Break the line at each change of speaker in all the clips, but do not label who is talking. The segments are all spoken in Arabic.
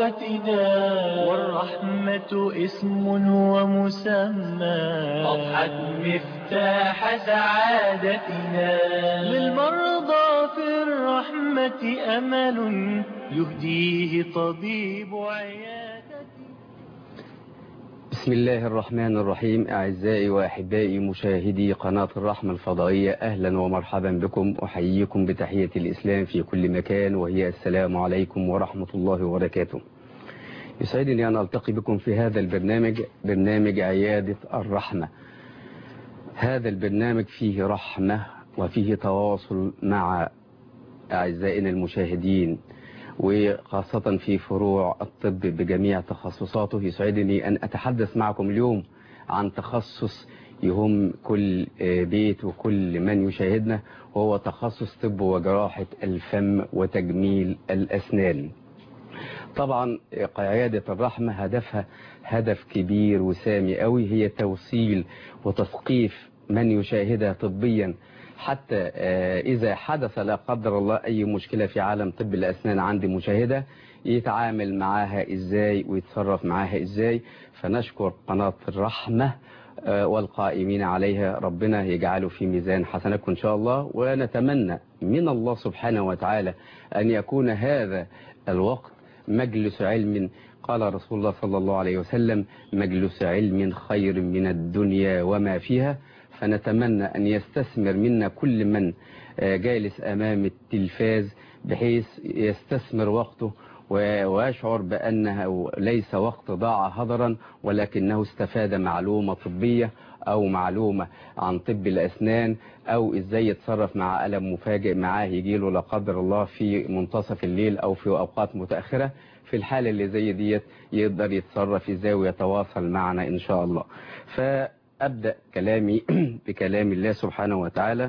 دعوتنا، والرحمة اسم ومسمى أضحت مفتاح سعادتنا. للمرضى في الرحمة أمل يهديه طبيب عيادتنا.
بسم الله الرحمن الرحيم. أعزائي وأحبائي مشاهدي قناة الرحمة الفضائية، أهلا ومرحبا بكم. أحييكم بتحية الإسلام في كل مكان، وهي السلام عليكم ورحمة الله وبركاته. يسعدني أن ألتقي بكم في هذا البرنامج، برنامج عيادة الرحمة. هذا البرنامج فيه رحمة وفيه تواصل مع أعزائنا المشاهدين، وخاصة في فروع الطب بجميع تخصصاته. يسعدني أن أتحدث معكم اليوم عن تخصص يهم كل بيت وكل من يشاهدنا، وهو تخصص طب وجراحة الفم وتجميل الأسنان. طبعا عيادة الرحمة هدفها هدف كبير وسامي قوي، هي توصيل وتثقيف من يشاهدها طبيا، حتى إذا حدث لا قدر الله أي مشكلة في عالم طب الأسنان عند مشاهدة، يتعامل معها إزاي ويتصرف معها إزاي. فنشكر قناة الرحمة والقائمين عليها، ربنا يجعله في ميزان حسناتكم إن شاء الله. ونتمنى من الله سبحانه وتعالى أن يكون هذا الوقت مجلس علم. قال رسول الله صلى الله عليه وسلم: مجلس علم خير من الدنيا وما فيها. فنتمنى أن يستثمر منا كل من جالس أمام التلفاز، بحيث يستثمر وقته ويشعر بأنه ليس وقت ضاع هدرا، ولكنه استفاد معلومة طبية أو معلومة عن طب الأسنان، أو إزاي يتصرف مع ألم مفاجئ معاه يجيله لا قدر الله في منتصف الليل أو في أوقات متأخرة. في الحالة اللي زي ديت يقدر يتصرف إزاي ويتواصل معنا إن شاء الله. فأبدأ كلامي بكلام الله سبحانه وتعالى: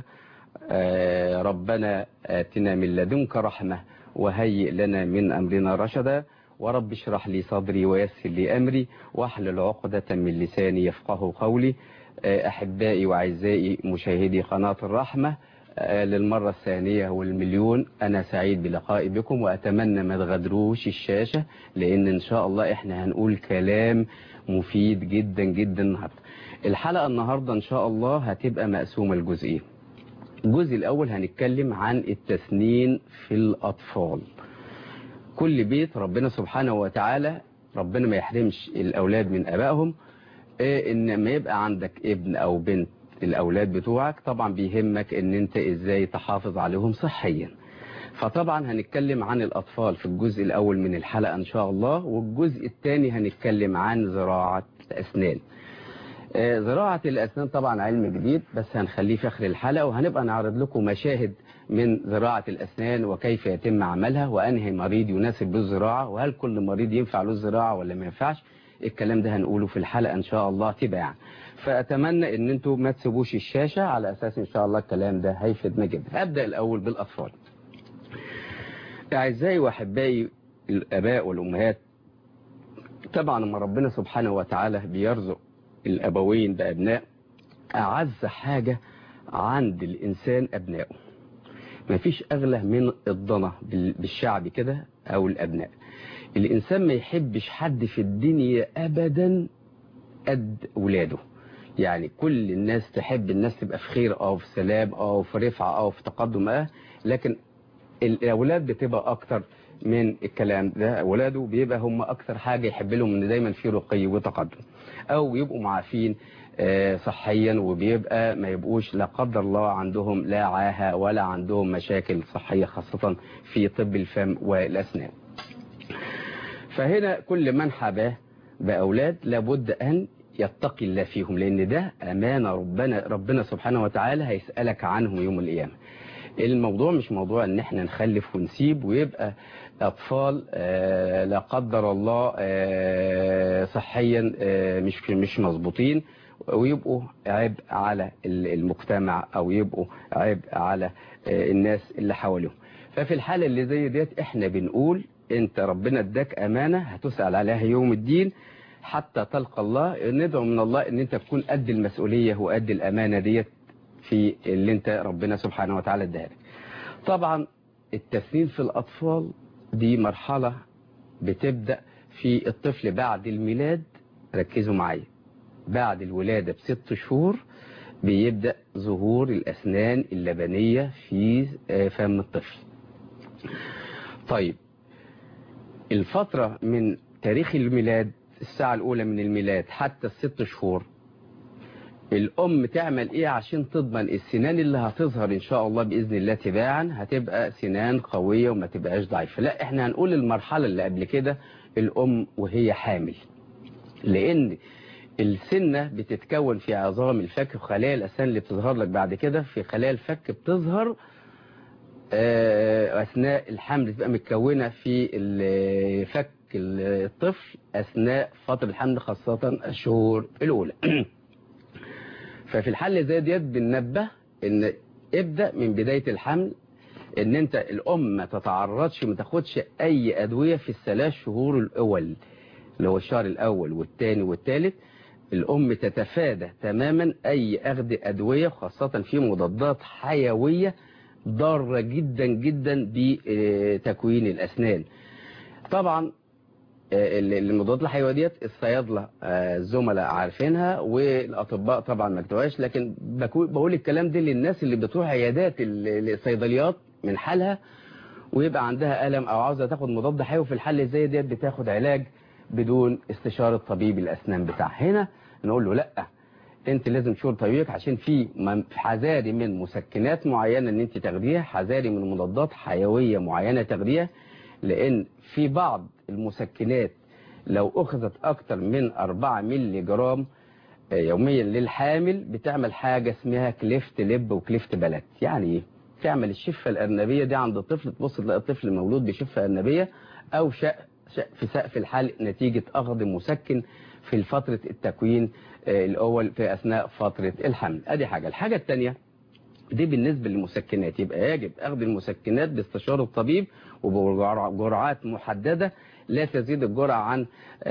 ربنا آتنا من لدنك رحمة وهيئ لنا من أمرنا رشدا، ورب اشرح لي صدري ويسر لي أمري واحلل عقدة من لساني يفقه قولي. أحبائي وأعزائي مشاهدي قناة الرحمة، للمرة الثانية والمليون أنا سعيد بلقائي بكم، وأتمنى ما تغادروش الشاشة، لأن إن شاء الله إحنا هنقول كلام مفيد جدا جدا النهاردة. الحلقة النهاردة إن شاء الله هتبقى مقسومة لجزئين. الجزء الأول هنتكلم عن التسنين في الأطفال. كل بيت ربنا سبحانه وتعالى، ربنا ما يحرمش الأولاد من أبائهم، إن ما يبقى عندك ابن أو بنت، الأولاد بتوعك طبعا بيهمك إن أنت إزاي تحافظ عليهم صحيا. فطبعا هنتكلم عن الأطفال في الجزء الأول من الحلقة إن شاء الله، والجزء الثاني هنتكلم عن زراعة الأسنان. زراعة الأسنان طبعا علم جديد، بس هنخليه في آخر الحلقة، وهنبقى نعرض لكم مشاهد من زراعة الأسنان وكيف يتم عملها، وأنهي مريض يناسب بالزراعة، وهل كل مريض ينفع له الزراعة ولا ما ينفعش. الكلام ده هنقوله في الحلقة إن شاء الله تباعا. فأتمنى إن أنتم ما تسيبوش الشاشة، على أساس إن شاء الله الكلام ده هيفيدنا جدا. هبدأ الأول بالأطفال. أعزائي وأحبائي الآباء والأمهات، طبعا لما ربنا سبحانه وتعالى بيرزق الأبوين بأبناء، أعز حاجة عند الإنسان أبنائه. ما فيش أغلى من الضنا بالشعب كده أو الأبناء. الإنسان ما يحبش حد في الدنيا أبدا قد ولاده. يعني كل الناس تحب الناس تبقى في خير أو في سلام أو في رفعة أو في تقدم، لكن الأولاد بتبقى أكتر من الكلام ده. أولاده بيبقى هم أكتر حاجة يحب لهم إن دايما في رقي وتقدم، أو يبقوا معافين صحيا، وبيبقى ما يبقوش لا قدر الله عندهم لا عاهة ولا عندهم مشاكل صحية، خاصة في طب الفم والأسنان. فهنا كل من حباه بأولاد لابد أن يتقي الله فيهم، لأن ده أمانة ربنا سبحانه وتعالى هيسألك عنهم يوم القيامة. الموضوع مش موضوع ان احنا نخلف ونسيب ويبقى اطفال لا قدر الله صحيا مش مظبوطين، ويبقوا عبء على المجتمع او يبقوا عبء على الناس اللي حواليهم. ففي الحالة اللي زي ديت احنا بنقول انت ربنا اداك امانة هتسأل عليها يوم الدين حتى تلقى الله. ندعو من الله ان انت تكون قد المسؤولية وقد الامانة ديت في اللي انت ربنا سبحانه وتعالى اداها لك. طبعا التسنين في الأطفال دي مرحلة بتبدأ في الطفل بعد الميلاد. ركزوا معايا، بعد الولادة ب6 شهور بيبدأ ظهور الأسنان اللبنية في فم الطفل. طيب الفترة من تاريخ الميلاد، الساعة الأولى من الميلاد حتى ال6 شهور، الأم تعمل إيه عشان تضمن السنان اللي هتظهر إن شاء الله بإذن الله تباعا هتبقى سنان قوية وما تبقاش ضعيفة؟ لا، إحنا هنقول المرحلة اللي قبل كده، الأم وهي حامل، لأن السنة بتتكون في عظام الفك وخلايا الأسنان اللي بتظهر لك بعد كده في خلايا الفك بتظهر أثناء الحمل، بتبقى متكونة في فك الطفل أثناء فترة الحمل خاصة الشهور الأولى. ففي الحل زي ديت بننبه ان ابدأ من بداية الحمل ان انت الام ما تتعرضش، ما تاخدش اي ادوية في ال3 شهور الاول، اللي هو الشهر الاول والثاني والثالث. الام تتفادى تماما اي اخذ ادوية، خاصة في مضادات حيوية ضارة جدا جدا بتكوين الاسنان. طبعا المضادات الحيوية ديت الصيادلة الزملاء عارفينها والاطباء طبعا ما كتبوهاش، لكن بقول الكلام ده للناس اللي بتروح عيادات الصيدليات من حالها ويبقى عندها ألم او عاوزه تاخد مضاد حيوي. في الحل زي ديت بتاخد علاج بدون استشارة طبيب الاسنان بتاعها. هنا نقول له لا، انت لازم تشوف طبيبك، عشان في حذاري من مسكنات معينة ان انت تاخديها، حذاري من مضادات حيوية معينة تاخديها، لان في بعض المسكنات لو اخذت اكتر من 4 مللي جرام يوميا للحامل بتعمل حاجة اسمها كليفت لب وكليفت بلت. يعني ايه؟ تعمل الشفة الارنبية دي عند الطفل، تبص تلاقي الطفل مولود بشفة ارنبية او شق في سقف الحلق نتيجة اخذ مسكن في فترة التكوين الاول في اثناء فترة الحمل. ادي حاجة. الحاجة الثانية دي بالنسبة للمسكنات، يبقى يجب اخذ المسكنات باستشارة الطبيب وبجرعات محددة، لا تزيد الجرعة عن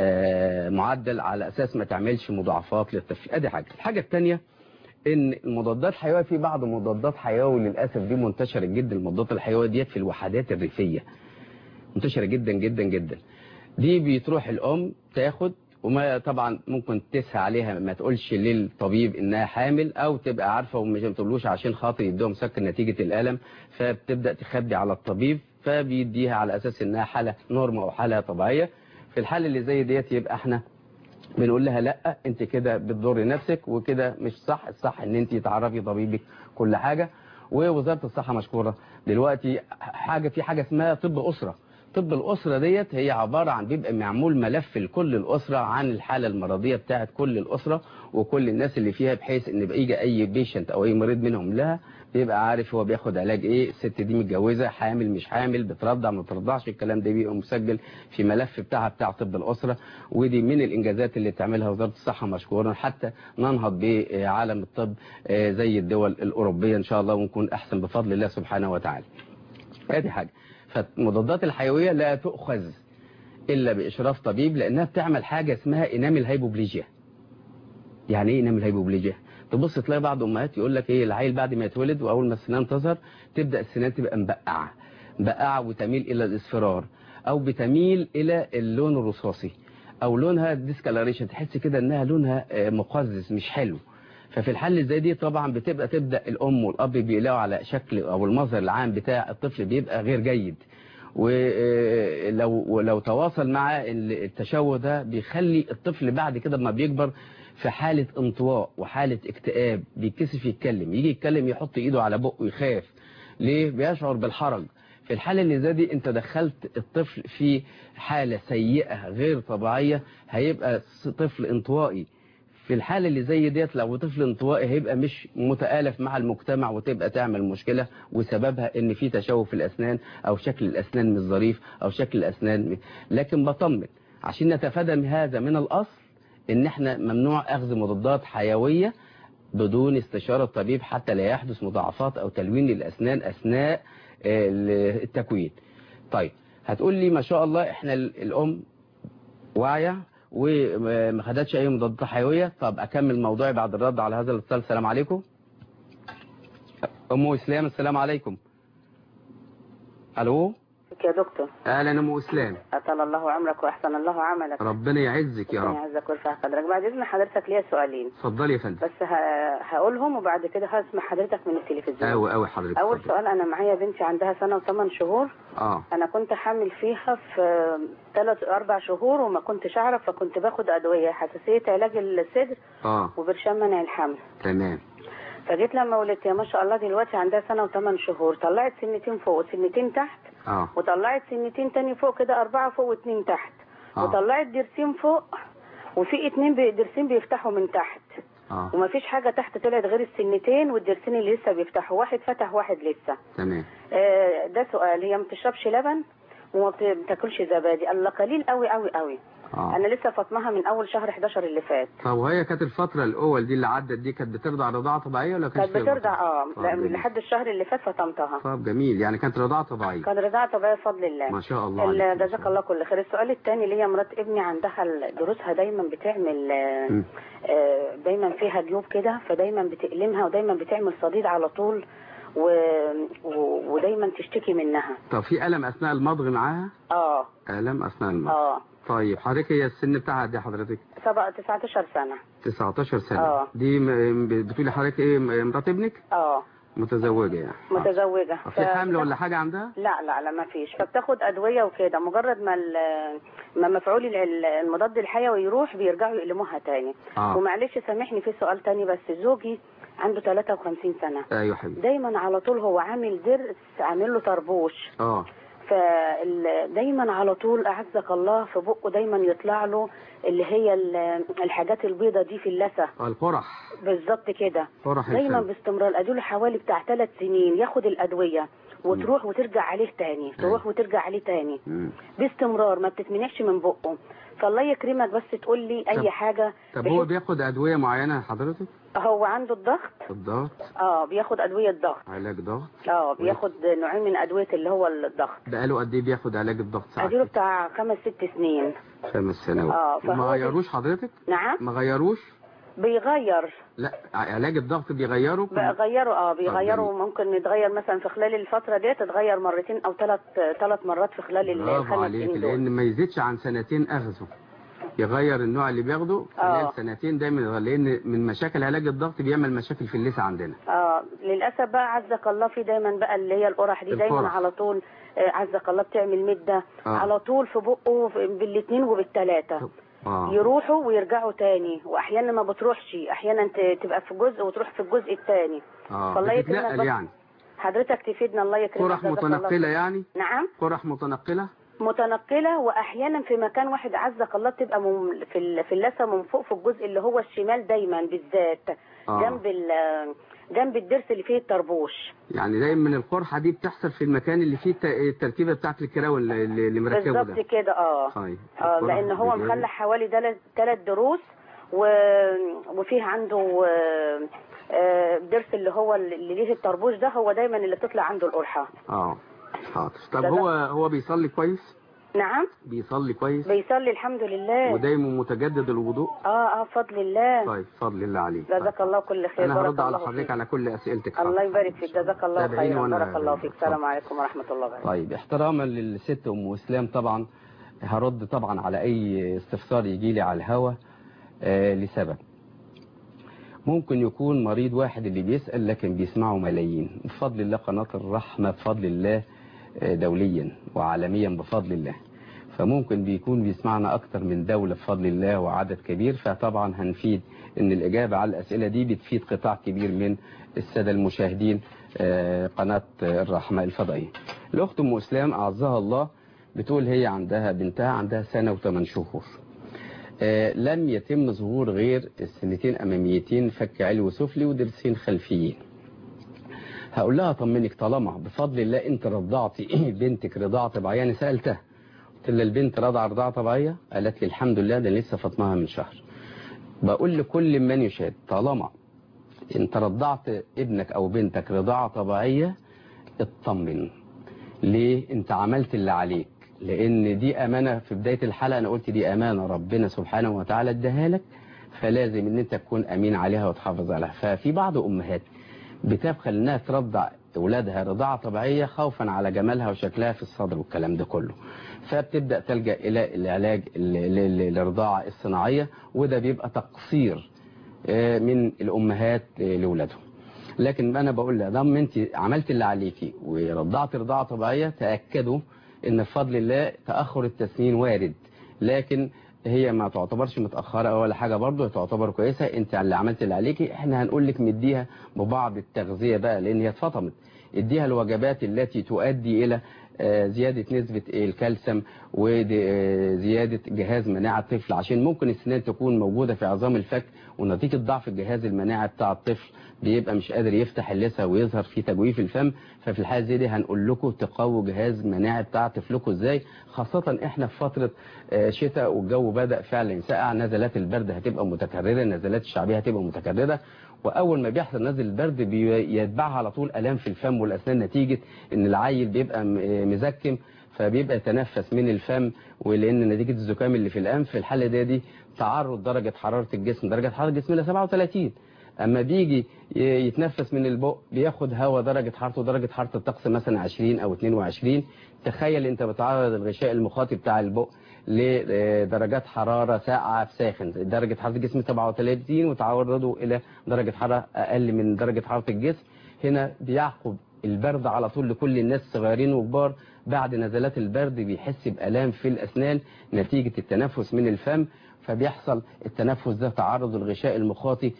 معدل، على اساس ما تعملش مضاعفات للطفل. ادي حاجة. الحاجة الثانية ان المضادات الحيوية، في بعض مضادات حيوية للاسف دي منتشرة جدا، المضادات الحيوية ديت في الوحدات الريفية منتشرة جدا جدا جدا. دي بتروح الام تاخد، وما طبعا ممكن تسهى عليها، ما تقولش للطبيب انها حامل، او تبقى عارفه ومش بتقولوش عشان خاطر يدوها مسكن نتيجه الالم، فبتبدا تخبي على الطبيب فبيديها على اساس انها حاله نورمال او حاله طبيعيه. في الحاله اللي زي ديت يبقى احنا بنقول لها لا، انت كده بتضري نفسك وكده مش صح. الصح ان انت تعرفي طبيبك كل حاجه، ووزاره الصحه مشكوره دلوقتي في حاجه اسمها طب اسره. طب الأسرة ديت هي عبارة عن بيبقى معمول ملف لكل الأسرة عن الحالة المرضية بتاعت كل الأسرة وكل الناس اللي فيها، بحيث ان بقى يجي اي بيشنت او اي مريض منهم لها بيبقى عارف هو بياخد علاج ايه، الست دي متجوزة، حامل مش حامل، بترضع ما بترضعش، الكلام ده بيبقى مسجل في ملف بتاعها بتاع طب الأسرة. ودي من الإنجازات اللي بتعملها وزارة الصحة مشكورا، حتى ننهض بعالم الطب زي الدول الأوروبية إن شاء الله، ونكون أحسن بفضل الله سبحانه وتعالى. هذه حاجة. فالمضادات الحيوية لا تؤخذ إلا بإشراف طبيب، لأنها بتعمل حاجة اسمها إنامل هايبوبليجيا. يعني إيه إنامل هايبوبليجيا؟ تبص تلاقي بعض أمهات يقول لك إيه، العيل بعد ما يتولد وأول ما السنان تظهر تبدأ السنان تبقى مبقعة وتميل إلى الإصفرار، أو بتميل إلى اللون الرصاصي، أو لونها ديسكالاريشن، تحس كده إنها لونها مقزز مش حلو. ففي الحل زي دي طبعا تبدأ الأم والأب بيقلقوا على شكل أو المظهر العام بتاع الطفل بيبقى غير جيد، ولو تواصل مع التشوه ده بيخلي الطفل بعد كده لما بيكبر في حالة انطواء وحالة اكتئاب، بيتكسف يتكلم، يجي يتكلم يحط ايده على بقه يخاف. ليه؟ بيشعر بالحرج. في الحالة اللي زي دي انت دخلت الطفل في حالة سيئة غير طبيعية، هيبقى طفل انطوائي. في الحالة اللي زي ديت لو طفل انطوائي هيبقى مش متآلف مع المجتمع، وتبقى تعمل مشكلة، وسببها ان في تشوه في الاسنان، او شكل الاسنان مش ظريف، او شكل الاسنان لكن بطمن عشان نتفادى هذا من الاصل ان احنا ممنوع اخذ مضادات حيوية بدون استشارة طبيب، حتى لا يحدث مضاعفات او تلوين للاسنان اثناء التكوين. طيب هتقول لي ما شاء الله احنا الام واعية وما خدتش اي مضادات حيويه. طب اكمل موضوعي بعد الرد على هذا الاتصال. السلام عليكم. ام اسلام السلام عليكم. الو
يا دكتور.
اهلا ام اسلام.
أطال الله عمرك وأحسن الله عملك.
ربنا يعزك يا رب.
ربنا يعزك ويرفع قدرك. بعد إذن حضرتك ليا سؤالين.
اتفضلي يا فندم.
بس هقولهم وبعد كده هسمع حضرتك من التلفزيون.
أوي حضرتك.
أول سؤال، أنا معايا بنتي عندها 1 و8 شهور. أنا كنت حامل فيها في 3-4 شهور وما كنتش أعرف، فكنت باخد أدوية حساسية علاج الصدر وبرشام منع الحمل.
تمام.
فجيت لما ولدت يا ما شاء الله دلوقتي عندها 1 و8 شهور، طلعت سنتين فوق وسنتين تحت. وطلعت سنتين تاني فوق كده 4 فوق و2 تحت. وطلعت ضرسين فوق وفي 2 ضرسين بيفتحوا من تحت. وما فيش حاجة تحت طلعت غير السنتين والضرسين اللي لسه بيفتحوا، واحد فتح واحد لسه.
تمام.
ده سؤال. هي ما بتشربش لبن وما بتاكلش زبادي، الله قليل قوي قوي قوي. انا لسه فاطمها من اول شهر 11 اللي فات.
طب وهي كانت الفتره الاول دي اللي عدت دي كانت بترضع رضاعه طبيعيه ولا كانت
بترضع؟ لحد الشهر اللي فات فطمتها.
طب جميل، يعني كانت رضاعه طبيعيه.
كانت رضاعه طبيعيه بفضل الله.
ما شاء الله.
جزاك الله كل خير. السؤال الثاني، اللي هي مرات ابني عندها دروسها دايما بتعمل دايما فيها جيوب كده، فدايما بتألمها ودايما بتعمل صديد على طول ودايما تشتكي منها.
طب في ألم أثناء المضغ معاها؟ ألم أثناء المضغ. طيب حضرتك هي السن بتاعها قد ايه حضرتك؟
19 سنة.
19 سنة. دي بتقولي حضرتك ايه، مرات ابنك؟ متزوجة يعني؟
متزوجة.
في حمل ولا حاجة عندها؟
لا ما فيش. فبتاخد أدوية وكده، مجرد ما مفعول المضاد الحيوي يروح بيرجعوا يقلموها تاني. ومعلش سامحني في سؤال تاني، بس زوجي عنده 53 سنة.
ايوه حبيبي.
دايما على طول هو عامل ضرس، عامل له طربوش. فدايما على طول اعزك الله في بقه دايما يطلع له اللي هي الحاجات البيضه دي في اللثه.
القرح.
بالظبط كده.
قرح
دايما باستمرار. ادوله حوالي بتاع 3 سنين ياخد الادويه وتروح وترجع عليه تاني، تروح وترجع عليه تاني باستمرار، ما بتتمنعش من بقه. فالله يكرمك بس تقول لي اي حاجه.
طب هو بياخد ادويه معينه حضرتك؟
هو عنده الضغط. بياخد ادويه ضغط.
علاج ضغط.
بياخد نوعين من ادويه اللي هو الضغط.
بقاله قد ايه بياخد علاج الضغط ساعات؟
اديله بتاع 5-6 سنين.
5 سنوات. ما غيروش حضرتك؟
نعم.
ما غيروش؟
بيغير.
لا علاج الضغط بيغيروا؟
بيغيروا. ممكن يتغير مثلا في خلال الفتره ديت، تتغير مرتين او 3 مرات في خلال ال5 سنين دول.
لان ما يزيدش عن 2 اخذه. يغير النوع اللي بياخده خلال 2 دايما، لان من مشاكل علاج الضغط بيعمل مشاكل في اللثه عندنا.
للاسف بقى عزك الله في دايما بقى اللي هي القرح دي دايما على طول. عزك الله بتعمل مده على طول في بقه بالاثنين وبالثلاثه. يروحوا ويرجعوا تاني، واحيانا ما بتروحش، احيانا تبقى في جزء وتروح في الجزء الثاني.
فالله يكرمك
يعني حضرتك تفيدنا. الله يكرمك.
قرح متنقله يعني؟
نعم.
قرح متنقله،
واحيانا في مكان واحد عزك الله تبقى في اللثه من فوق في الجزء اللي هو الشمال دايما بالذات. جنب الضرس اللي فيه الطربوش.
يعني دايما من القرحه دي بتحصل في المكان اللي فيه التركيبه بتاعت الكراون اللي مركبه ده.
بالظبط كده. لان هو مخلع حوالي 3 ضروس وفيه عنده الضرس اللي هو اللي ليه الطربوش ده، هو دايما اللي بتطلع عنده القرحه.
حاضر. طب هو بيصلي كويس؟
نعم.
بيصلي كويس؟
بيصلي الحمد لله.
ودايما متجدد الوضوء؟
بفضل الله.
طيب فضل الله عليك.
جزاك الله كل خير.
انا هرد على حضرتك على كل اسئلتك.
الله يبارك فيك. جزاك الله خير. بارك الله فيك. السلام عليكم ورحمه الله وبركاته.
طيب احتراما للست ام اسلام طبعا هرد طبعا على اي استفسار يجي لي على الهوا لسبب. ممكن يكون مريض واحد اللي بيسأل لكن بيسمعه ملايين. بفضل الله قناة الرحمة بفضل الله دوليا وعالميا بفضل الله، فممكن بيكون بيسمعنا أكتر من دولة بفضل الله وعدد كبير. فطبعا هنفيد إن الإجابة على الأسئلة دي بتفيد قطاع كبير من السادة المشاهدين قناة الرحمة الفضائية. الأخت أم أسلام أعزها الله بتقول هي عندها بنتها عندها 1 و8 شهور. لم يتم ظهور غير السنتين أماميتين، فك علوي وسفلي وضرسين خلفيين. هقول لها طمنك طالما بفضل الله انت رضعتي بنتك رضاعه طبيعيه. انا سالتها قلت لها البنت رضاعه طبيعيه؟ قالت لي الحمد لله ده لسه فاطمها من شهر. بقول لكل من يشاهد طالما انت رضعت ابنك او بنتك رضاعه طبيعيه اطمن. ليه؟ انت عملت اللي عليك، لان دي امانه. في بدايه الحلقه انا قلت دي امانه ربنا سبحانه وتعالى اداها لك، فلازم ان انت تكون امين عليها وتحافظ عليها. ففي بعض امهات بتبخل انها ترضع اولادها رضاعه طبيعيه خوفا على جمالها وشكلها في الصدر والكلام ده كله، فبتبدا تلجا الى العلاج للرضاعه الصناعيه، وده بيبقى تقصير من الامهات لاولادهم. لكن انا بقول لها دام انت عملت اللي عليكي ورضعت رضاعه طبيعيه، تاكدوا ان بفضل الله تاخر التسنين وارد، لكن هي ما تعتبرش متاخره ولا حاجه، برضه تعتبر كويسه. انت اللي عملت اللي عليكي. احنا هنقول لك مديها ببعض التغذيه بقى، لان هي اتفطمت. اديها الوجبات التي تؤدي الى زياده نسبه الكالسيوم وزياده جهاز مناعه الطفل، عشان ممكن السنان تكون موجوده في عظام الفك، ونتيجه ضعف الجهاز المناعي بتاع الطفل بيبقى مش قادر يفتح اللثه ويظهر في تجويف الفم. ففي الحاله زي دي هنقول لكم تقووا جهاز مناعي بتاع طفلكم ازاي، خاصه احنا في فتره شتاء والجو بدا فعلا يسقع، نزلات البرد هتبقى متكرره، نزلات الشعبيه هتبقى متكرره، واول ما بيحصل نزل البرد بيتبعها على طول الام في الفم والاسنان، نتيجه ان العيل بيبقى مزكم فبيبقى يتنفس من الفم، ولان نتيجه الزكام اللي في الانف. في الحاله دي تعرض درجه حراره الجسم، درجه حراره الجسم ل 37، اما بيجي يتنفس من البق بياخد هواء درجه حراره الطقس مثلا 20 او 22. تخيل انت بتعرض الغشاء المخاطي بتاع البق لدرجات حراره ساقعه في ساخن، درجه حراره الجسم 37 وتعرضه الى درجه حراره اقل من درجه حراره الجسم. هنا بيعقب البرد على طول لكل الناس صغيرين وكبار، بعد نزلات البرد بيحس بآلام في الأسنان نتيجة التنفس من الفم، فبيحصل التنفس ده تعرض الغشاء المخاطي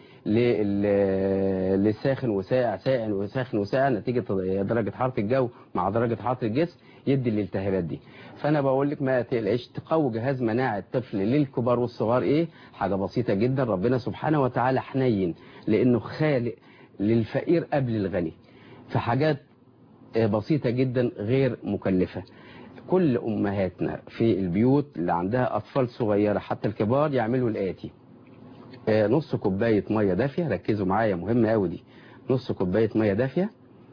للساخن وساقع، ساخن وساقع، نتيجة درجة حرارة الجو مع درجة حرارة الجسم يدي الالتهابات دي. فأنا بقول لك ما تقلقش، تقوي جهاز مناعة الطفل للكبار والصغار. إيه حاجة بسيطة جدا، ربنا سبحانه وتعالى حنين لأنه خالق للفقير قبل الغني، في حاجات بسيطة جدا غير مكلفة. كل أمهاتنا في البيوت اللي عندها أطفال صغيرة حتى الكبار يعملوا الآتي: نص كوباية مية دافية، ركزوا معايا مهمة قوي دي، نص كوباية مية دافية